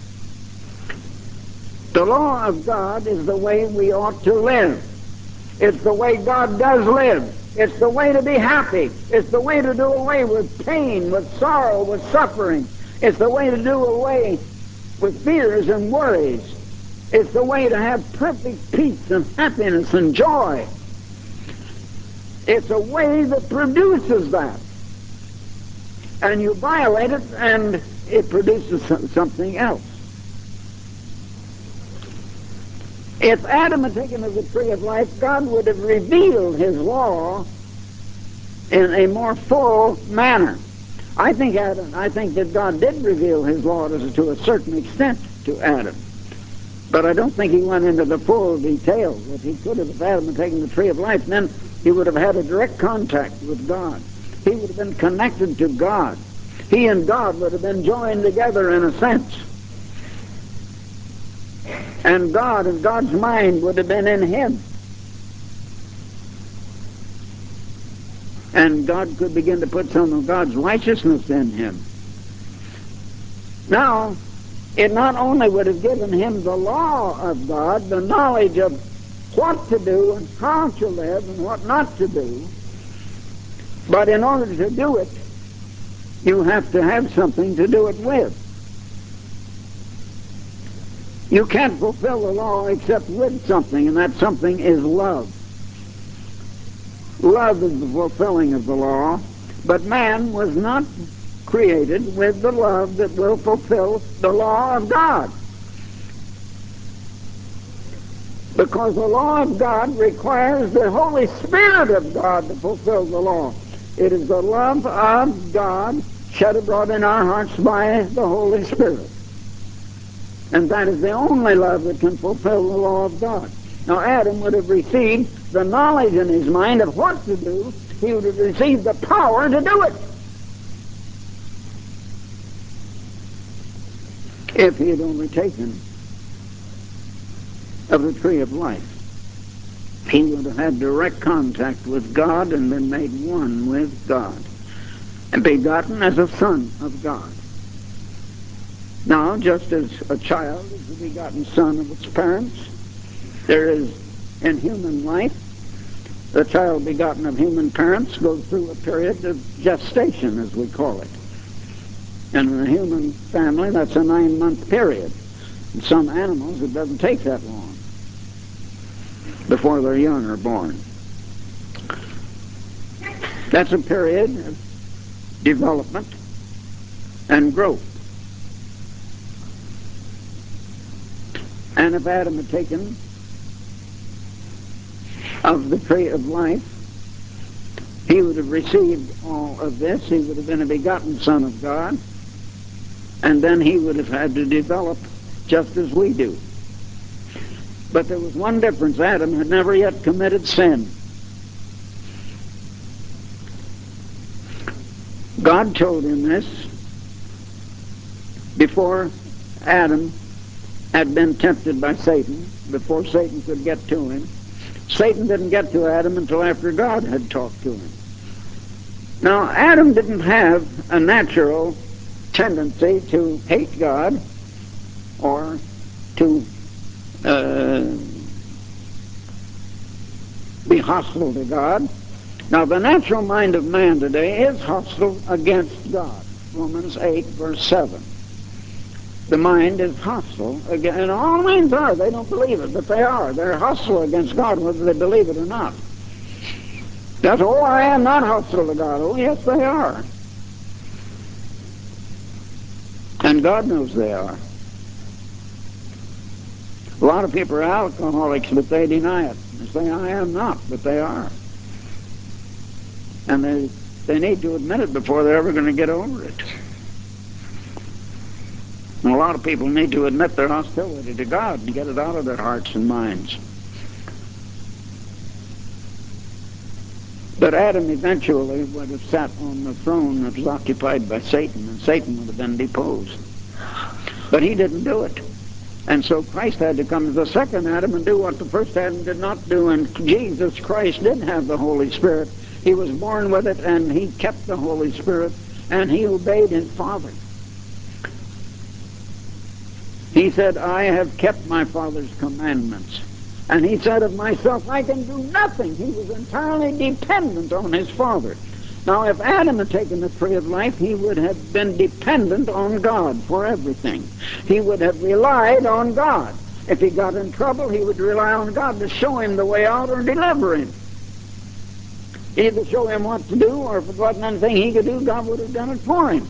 The law of God is the way we ought to live. It's the way God does live. It's the way to be happy. It's the way to do away with pain, with sorrow, with suffering. It's the way to do away with fears and worries. It's the way to have perfect peace and happiness and joy. It's a way that produces that. And you violate it, and it produces something else. If Adam had taken of the tree of life, God would have revealed his law in a more full manner. I think that God did reveal his law to a certain extent to Adam. But I don't think he went into the full details that he could have if Adam had taken the tree of life. Then he would have had a direct contact with God. He would have been connected to God. He and God would have been joined together in a sense. And God and God's mind would have been in him. And God could begin to put some of God's righteousness in him. Now, it not only would have given him the law of God, the knowledge of what to do and how to live and what not to do, but in order to do it, you have to have something to do it with. You can't fulfill the law except with something, and that something is love. Love is the fulfilling of the law, but man was not created with the love that will fulfill the law of God. Because the law of God requires the Holy Spirit of God to fulfill the law. It is the love of God shed abroad in our hearts by the Holy Spirit. And that is the only love that can fulfill the law of God. Now Adam would have received the knowledge in his mind of what to do. He would have received the power to do it. If he had only taken of the tree of life, he would have had direct contact with God and been made one with God and begotten as a son of God. Now, just as a child is the begotten son of its parents, there is in human life, the child begotten of human parents goes through a period of gestation, as we call it. And in a human family, that's a 9-month period. In some animals, it doesn't take that long before their young are born. That's a period of development and growth. And if Adam had taken of the tree of life, he would have received all of this. He would have been a begotten son of God. And then he would have had to develop just as we do. But there was one difference. Adam had never yet committed sin. God told him this before Adam had been tempted by Satan, before Satan could get to him. Satan didn't get to Adam until after God had talked to him. Now, Adam didn't have a natural tendency to hate God or to be hostile to God. Now, the natural mind of man today is hostile against God. Romans 8, verse 7. The mind is hostile against, and all minds are. They don't believe it, but they are. They're hostile against God, whether they believe it or not. That's, oh, I am not hostile to God. Oh, yes, they are. And God knows they are. A lot of people are alcoholics, but they deny it. They say, I am not, but they are. And they need to admit it before they're ever going to get over it. And a lot of people need to admit their hostility to God and get it out of their hearts and minds. But Adam eventually would have sat on the throne that was occupied by Satan, and Satan would have been deposed. But he didn't do it. And so Christ had to come as the second Adam and do what the first Adam did not do. And Jesus Christ did have the Holy Spirit. He was born with it, and he kept the Holy Spirit, and he obeyed his Father. He said, I have kept my Father's commandments. And he said of myself, I can do nothing. He was entirely dependent on his Father. Now, if Adam had taken the tree of life, he would have been dependent on God for everything. He would have relied on God. If he got in trouble, he would rely on God to show him the way out or deliver him. Either show him what to do, or if it wasn't anything he could do, God would have done it for him.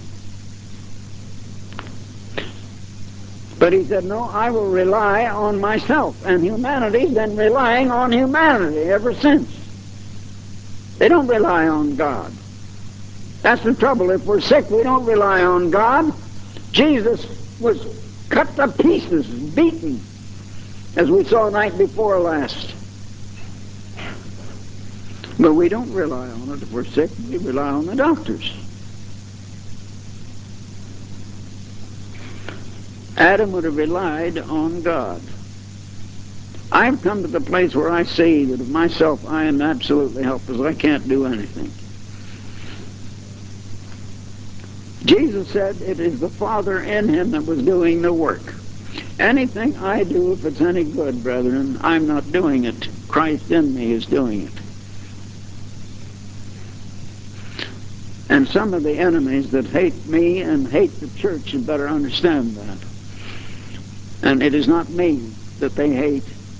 But he said, no, I will rely on myself. And humanity's been relying on humanity ever since. They don't rely on God. That's the trouble. If we're sick, we don't rely on God. Jesus was cut to pieces, beaten, as we saw the night before last. But we don't rely on it if we're sick. We rely on the doctors. Adam would have relied on God. I've come to the place where I see that of myself I am absolutely helpless. I can't do anything. Jesus said it is the Father in him that was doing the work. Anything I do, if it's any good, brethren, I'm not doing it. Christ in me is doing it. And some of the enemies that hate me and hate the church had better understand that. And it is not me that they hate.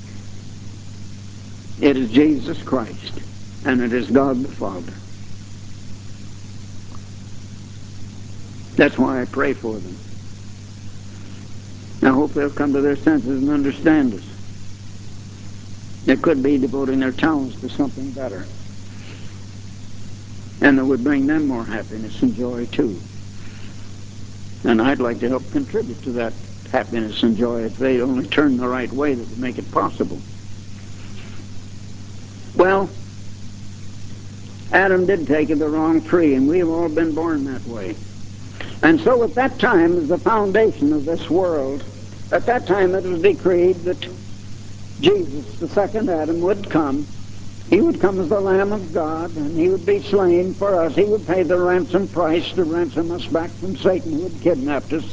It is Jesus Christ, and it is God the Father. That's why I pray for them. I hope they'll come to their senses and understand us. They could be devoting their talents to something better. And that would bring them more happiness and joy too. And I'd like to help contribute to that happiness and joy if they only turn the right way that would make it possible. Well, Adam did take of the wrong tree, and we've all been born that way. And so at that time, as the foundation of this world, at that time it was decreed that Jesus, the second Adam, would come. He would come as the Lamb of God, and he would be slain for us. He would pay the ransom price to ransom us back from Satan who had kidnapped us.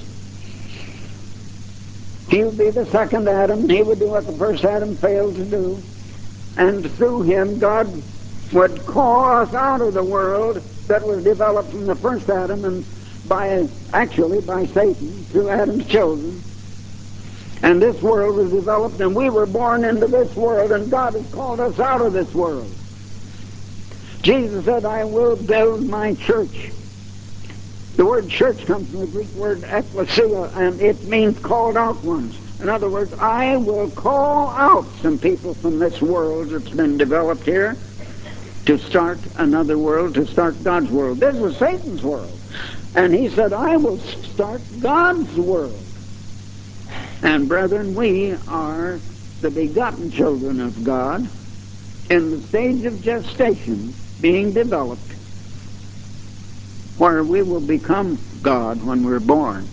He would be the second Adam. He would do what the first Adam failed to do. And through him, God would call us out of the world that was developed from the first Adam and by Satan through Adam's children. And this world was developed, and we were born into this world, and God has called us out of this world. Jesus said, I will build my church. The word church comes from the Greek word ekklesia, and it means called out ones. In other words, I will call out some people from this world that's been developed here to start another world, to start God's world. This was Satan's world. And he said, I will start God's world. And brethren, we are the begotten children of God in the stage of gestation being developed, where we will become God when we're born.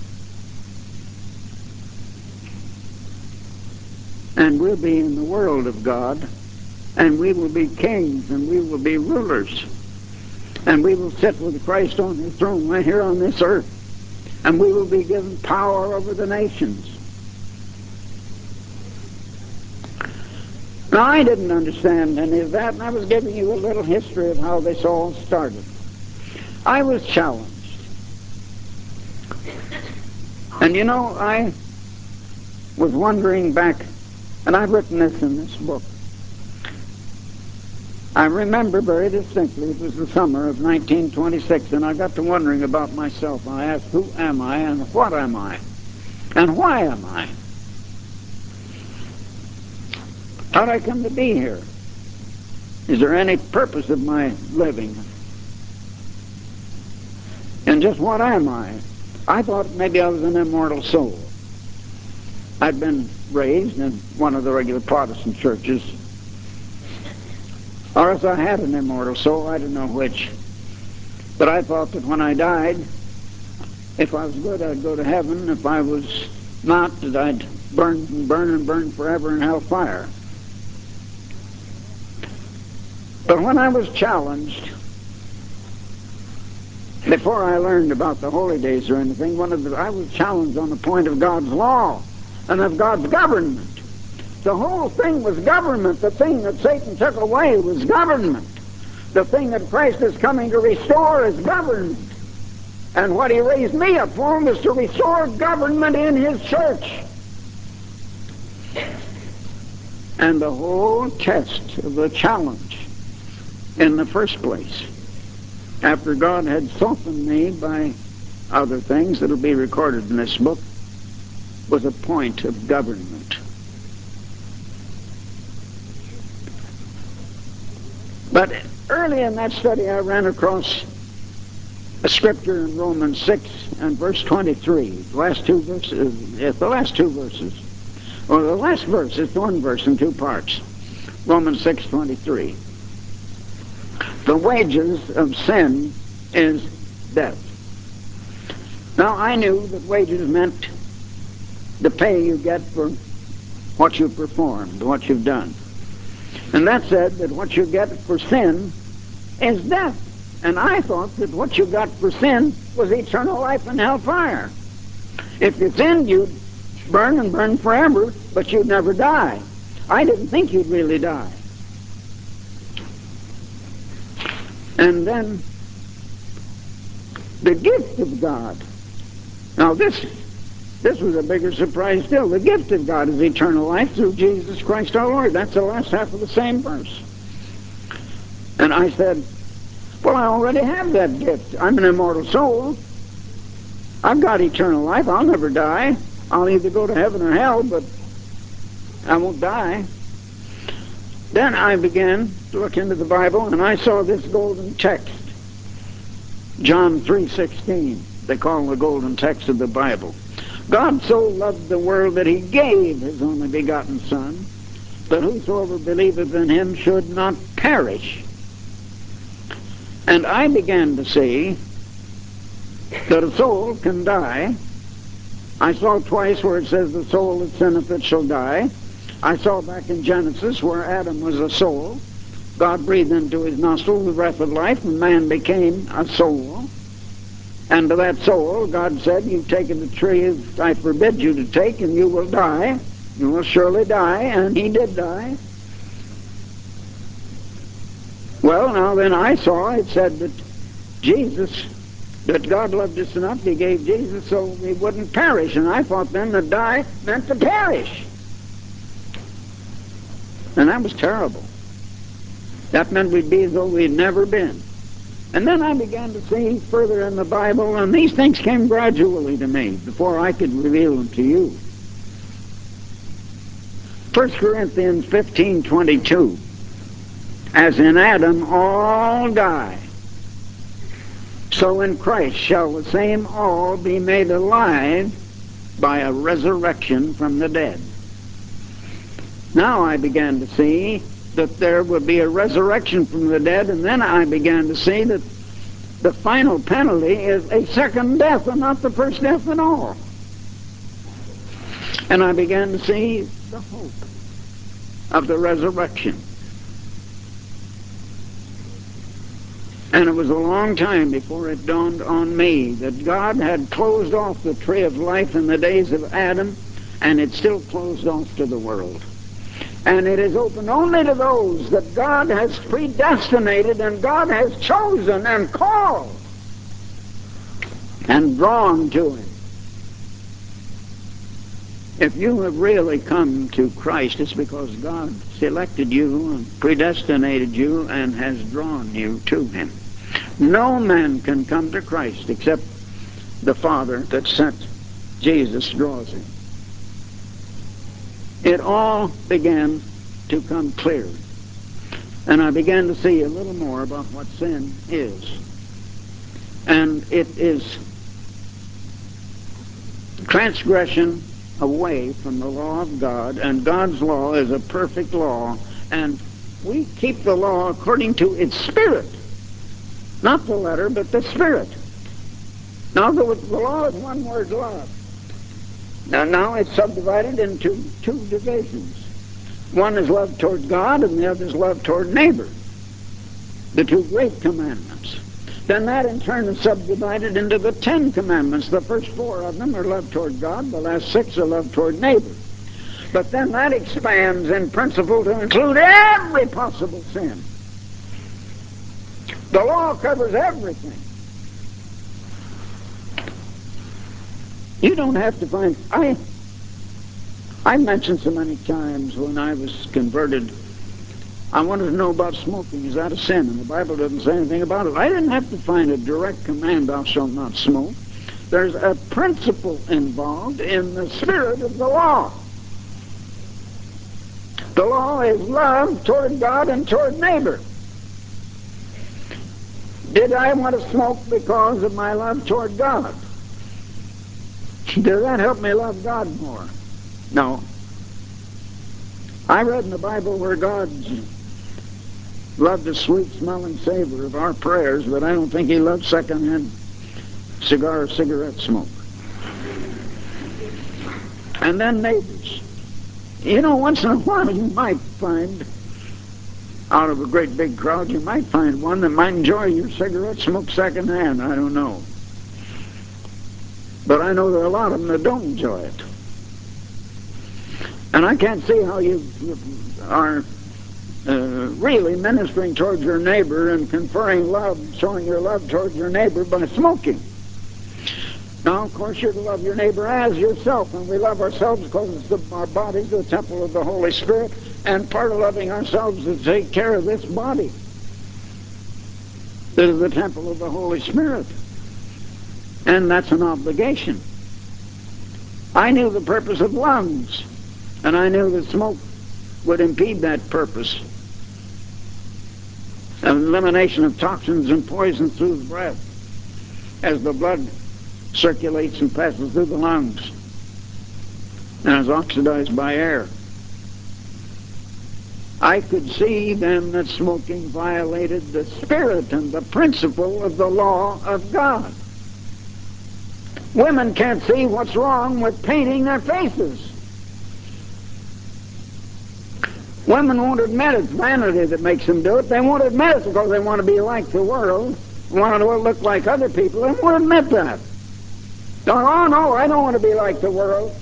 And we'll be in the world of God, and we will be kings, and we will be rulers, and we will sit with Christ on his throne right here on this earth, and we will be given power over the nations. Now, I didn't understand any of that, and I was giving you a little history of how this all started. I was challenged. And you know, I was wondering back, and I've written this in this book. I remember very distinctly, it was the summer of 1926, and I got to wondering about myself. I asked, who am I, and what am I, and why am I? How did I come to be here? Is there any purpose of my living? And just what am I? I thought maybe I was an immortal soul. I'd been raised in one of the regular Protestant churches, or else I had an immortal soul, I don't know which. But I thought that when I died, if I was good, I'd go to heaven. If I was not, that I'd burn and burn and burn forever in hellfire. But when I was challenged, before I learned about the holy days or anything, I was challenged on the point of God's law and of God's government. The whole thing was government. The thing that Satan took away was government. The thing that Christ is coming to restore is government. And what he raised me up for was to restore government in his church. And the whole test of the challenge in the first place, after God had softened me by other things that will be recorded in this book, was a point of government. But early in that study I ran across a scripture in Romans 6 and verse 23. The last two verses. Or the last verse, it's one verse in two parts. Romans 6:23. The wages of sin is death. Now, I knew that wages meant the pay you get for what you performed, what you've done. And that said that what you get for sin is death. And I thought that what you got for sin was eternal life in hellfire. If you sinned, you'd burn and burn forever, but you'd never die. I didn't think you'd really die. And then the gift of God. Now this was a bigger surprise still. The gift of God is eternal life through Jesus Christ our Lord. That's the last half of the same verse. And I said, well, I already have that gift. I'm an immortal soul. I've got eternal life. I'll never die. I'll either go to heaven or hell, but I won't die. Then I began to look into the Bible, and I saw this golden text. John 3:16. They call the golden text of the Bible. God so loved the world that he gave his only begotten Son, but whosoever believeth in him should not perish. And I began to see that a soul can die. I saw twice where it says the soul that sinneth it shall die. I saw back in Genesis where Adam was a soul. God breathed into his nostrils the breath of life, and man became a soul. And to that soul, God said, you've taken the tree I forbid you to take, and you will die. You will surely die, and he did die. Well, now then I saw it said that God loved us enough, he gave Jesus so we wouldn't perish. And I thought then that die meant to perish. And that was terrible. That meant we'd be as though we'd never been. And then I began to see further in the Bible, and these things came gradually to me before I could reveal them to you. 1 Corinthians 15:22. As in Adam all die, so in Christ shall the same all be made alive by a resurrection from the dead. Now I began to see that there would be a resurrection from the dead, and then I began to see that the final penalty is a second death and not the first death at all. And I began to see the hope of the resurrection. And it was a long time before it dawned on me that God had closed off the tree of life in the days of Adam, and it's still closed off to the world. And it is open only to those that God has predestinated and God has chosen and called and drawn to him. If you have really come to Christ, it's because God selected you and predestinated you and has drawn you to him. No man can come to Christ except the Father that sent Jesus draws him. It all began to come clear. And I began to see a little more about what sin is. And it is transgression away from the law of God, and God's law is a perfect law, and we keep the law according to its spirit. Not the letter, but the spirit. Now the law is one word, love. Now it's subdivided into two divisions. One is love toward God, and the other is love toward neighbor. The two great commandments. Then that in turn is subdivided into the 10 commandments. The first 4 of them are love toward God, the last 6 are love toward neighbor. But then that expands in principle to include every possible sin. The law covers everything. You don't have to find... I mentioned so many times when I was converted, I wanted to know about smoking. Is that a sin? And the Bible doesn't say anything about it. I didn't have to find a direct command, thou shalt not smoke. There's a principle involved in the spirit of the law. The law is love toward God and toward neighbor. Did I want to smoke because of my love toward God? Does that help me love God more? No. I read in the Bible where God loved the sweet smelling savor of our prayers, but I don't think he loved secondhand cigar or cigarette smoke. And then neighbors. You know, once in a while you might find, out of a great big crowd, you might find one that might enjoy your cigarette smoke secondhand. I don't know. But I know there are a lot of them that don't enjoy it. And I can't see how you are really ministering towards your neighbor and conferring love, showing your love towards your neighbor by smoking. Now, of course, you're to love your neighbor as yourself, and we love ourselves because our bodies are the temple of the Holy Spirit, and part of loving ourselves is to take care of this body. This is the temple of the Holy Spirit, and that's an obligation. I knew the purpose of lungs, and I knew that smoke would impede that purpose. Elimination of toxins and poisons through the breath as the blood circulates and passes through the lungs and is oxidized by air. I could see then that smoking violated the spirit and the principle of the law of God. Women can't see what's wrong with painting their faces. Women won't admit it's vanity that makes them do it. They won't admit it because they want to be like the world, want to look like other people. They won't admit that. Oh, no, I don't want to be like the world.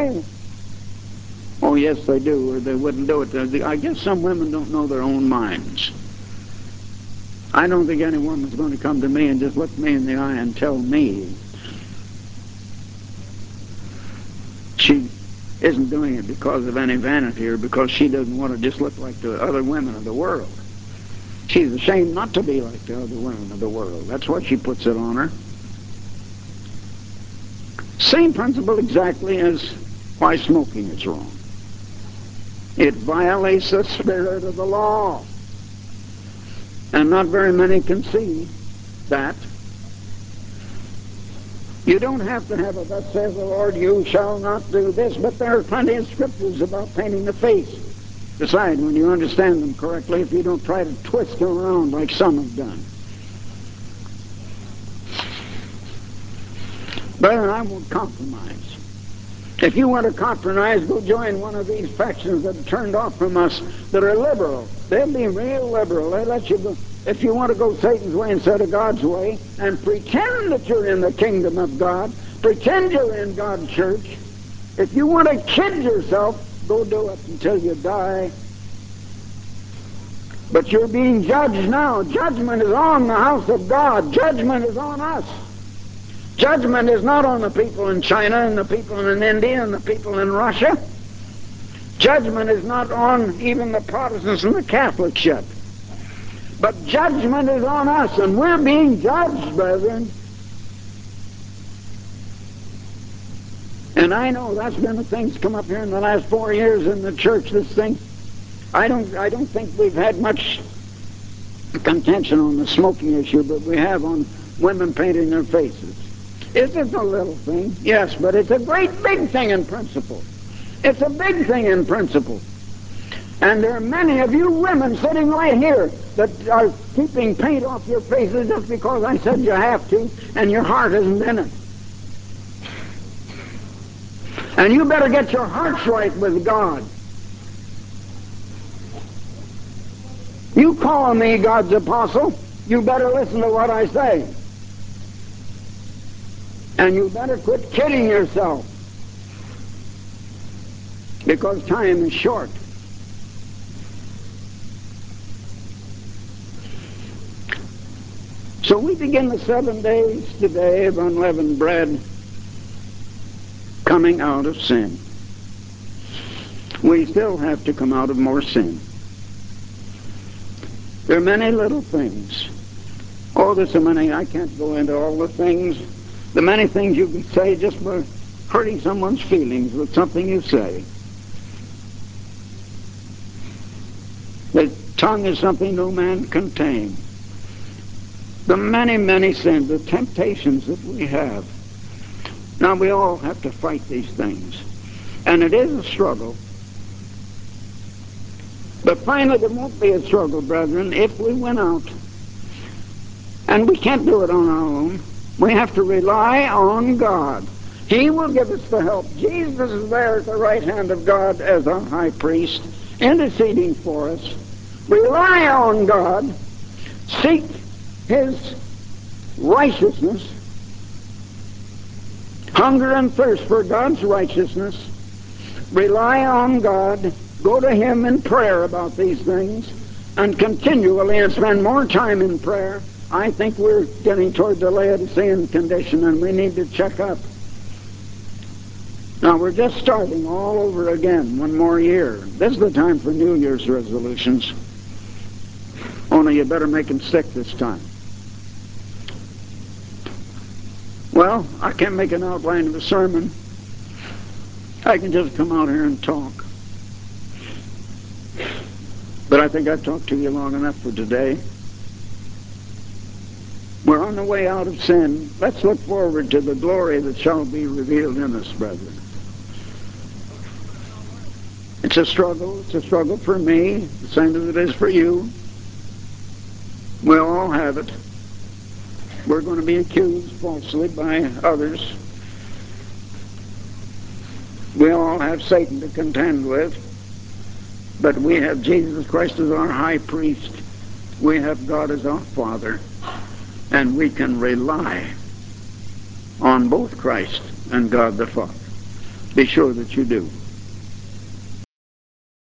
Oh, yes, they do, or they wouldn't do it. I guess some women don't know their own minds. I don't think any woman's going to come to me and just look me in the eye and tell me she isn't doing it because of any vanity or because she doesn't want to just look like the other women of the world. She's ashamed not to be like the other women of the world. That's why she puts it on her. Same principle exactly as why smoking is wrong. It violates the spirit of the law. And not very many can see that. You don't have to have a thus says the Lord, you shall not do this, but there are plenty of scriptures about painting the face. Besides, when you understand them correctly, if you don't try to twist them around like some have done. Brethren, I won't compromise. If you want to compromise, go join one of these factions that are turned off from us that are liberal. They'll be real liberal. They'll let you go. If you want to go Satan's way instead of God's way and pretend that you're in the kingdom of God, pretend you're in God's church, if you want to kid yourself, go do it until you die. But you're being judged now. Judgment is on the house of God. Judgment is on us. Judgment is not on the people in China and the people in India and the people in Russia. Judgment is not on even the Protestants and the Catholics yet. But judgment is on us, and we're being judged, brethren. And I know that's been the thing that's come up here in the last 4 years in the church, this thing. I don't think we've had much contention on the smoking issue, but we have on women painting their faces. It's just a little thing, yes, but it's a great big thing in principle. It's a big thing in principle. And there are many of you women sitting right here that are keeping paint off your faces just because I said you have to, and your heart isn't in it. And you better get your hearts right with God. You call me God's apostle, you better listen to what I say. And you better quit kidding yourself, because time is short. So we begin the 7 days today of unleavened bread, coming out of sin. We still have to come out of more sin. There are many little things. Oh, there's so many, I can't go into all the things. The many things you can say just by hurting someone's feelings with something you say. The tongue is something no man can tame. The many, many sins, the temptations that we have. Now, we all have to fight these things. And it is a struggle. But finally, there won't be a struggle, brethren, if we went out. And we can't do it on our own. We have to rely on God. He will give us the help. Jesus is there at the right hand of God as our high priest, interceding for us. Rely on God. Seek His righteousness. Hunger and thirst for God's righteousness. Rely on God. Go to Him in prayer about these things, and continually and spend more time in prayer. I think we're getting toward the Laodicean condition, and we need to check up. Now, we're just starting all over again, one more year. This is the time for New Year's resolutions. Only you better make them stick this time. Well, I can't make an outline of a sermon. I can just come out here and talk. But I think I've talked to you long enough for today. We're on the way out of sin. Let's look forward to the glory that shall be revealed in us, brethren. It's a struggle. It's a struggle for me, the same as it is for you. We'll all have it. We're going to be accused falsely by others. We all have Satan to contend with, but we have Jesus Christ as our high priest. We have God as our Father, and we can rely on both Christ and God the Father. Be sure that you do.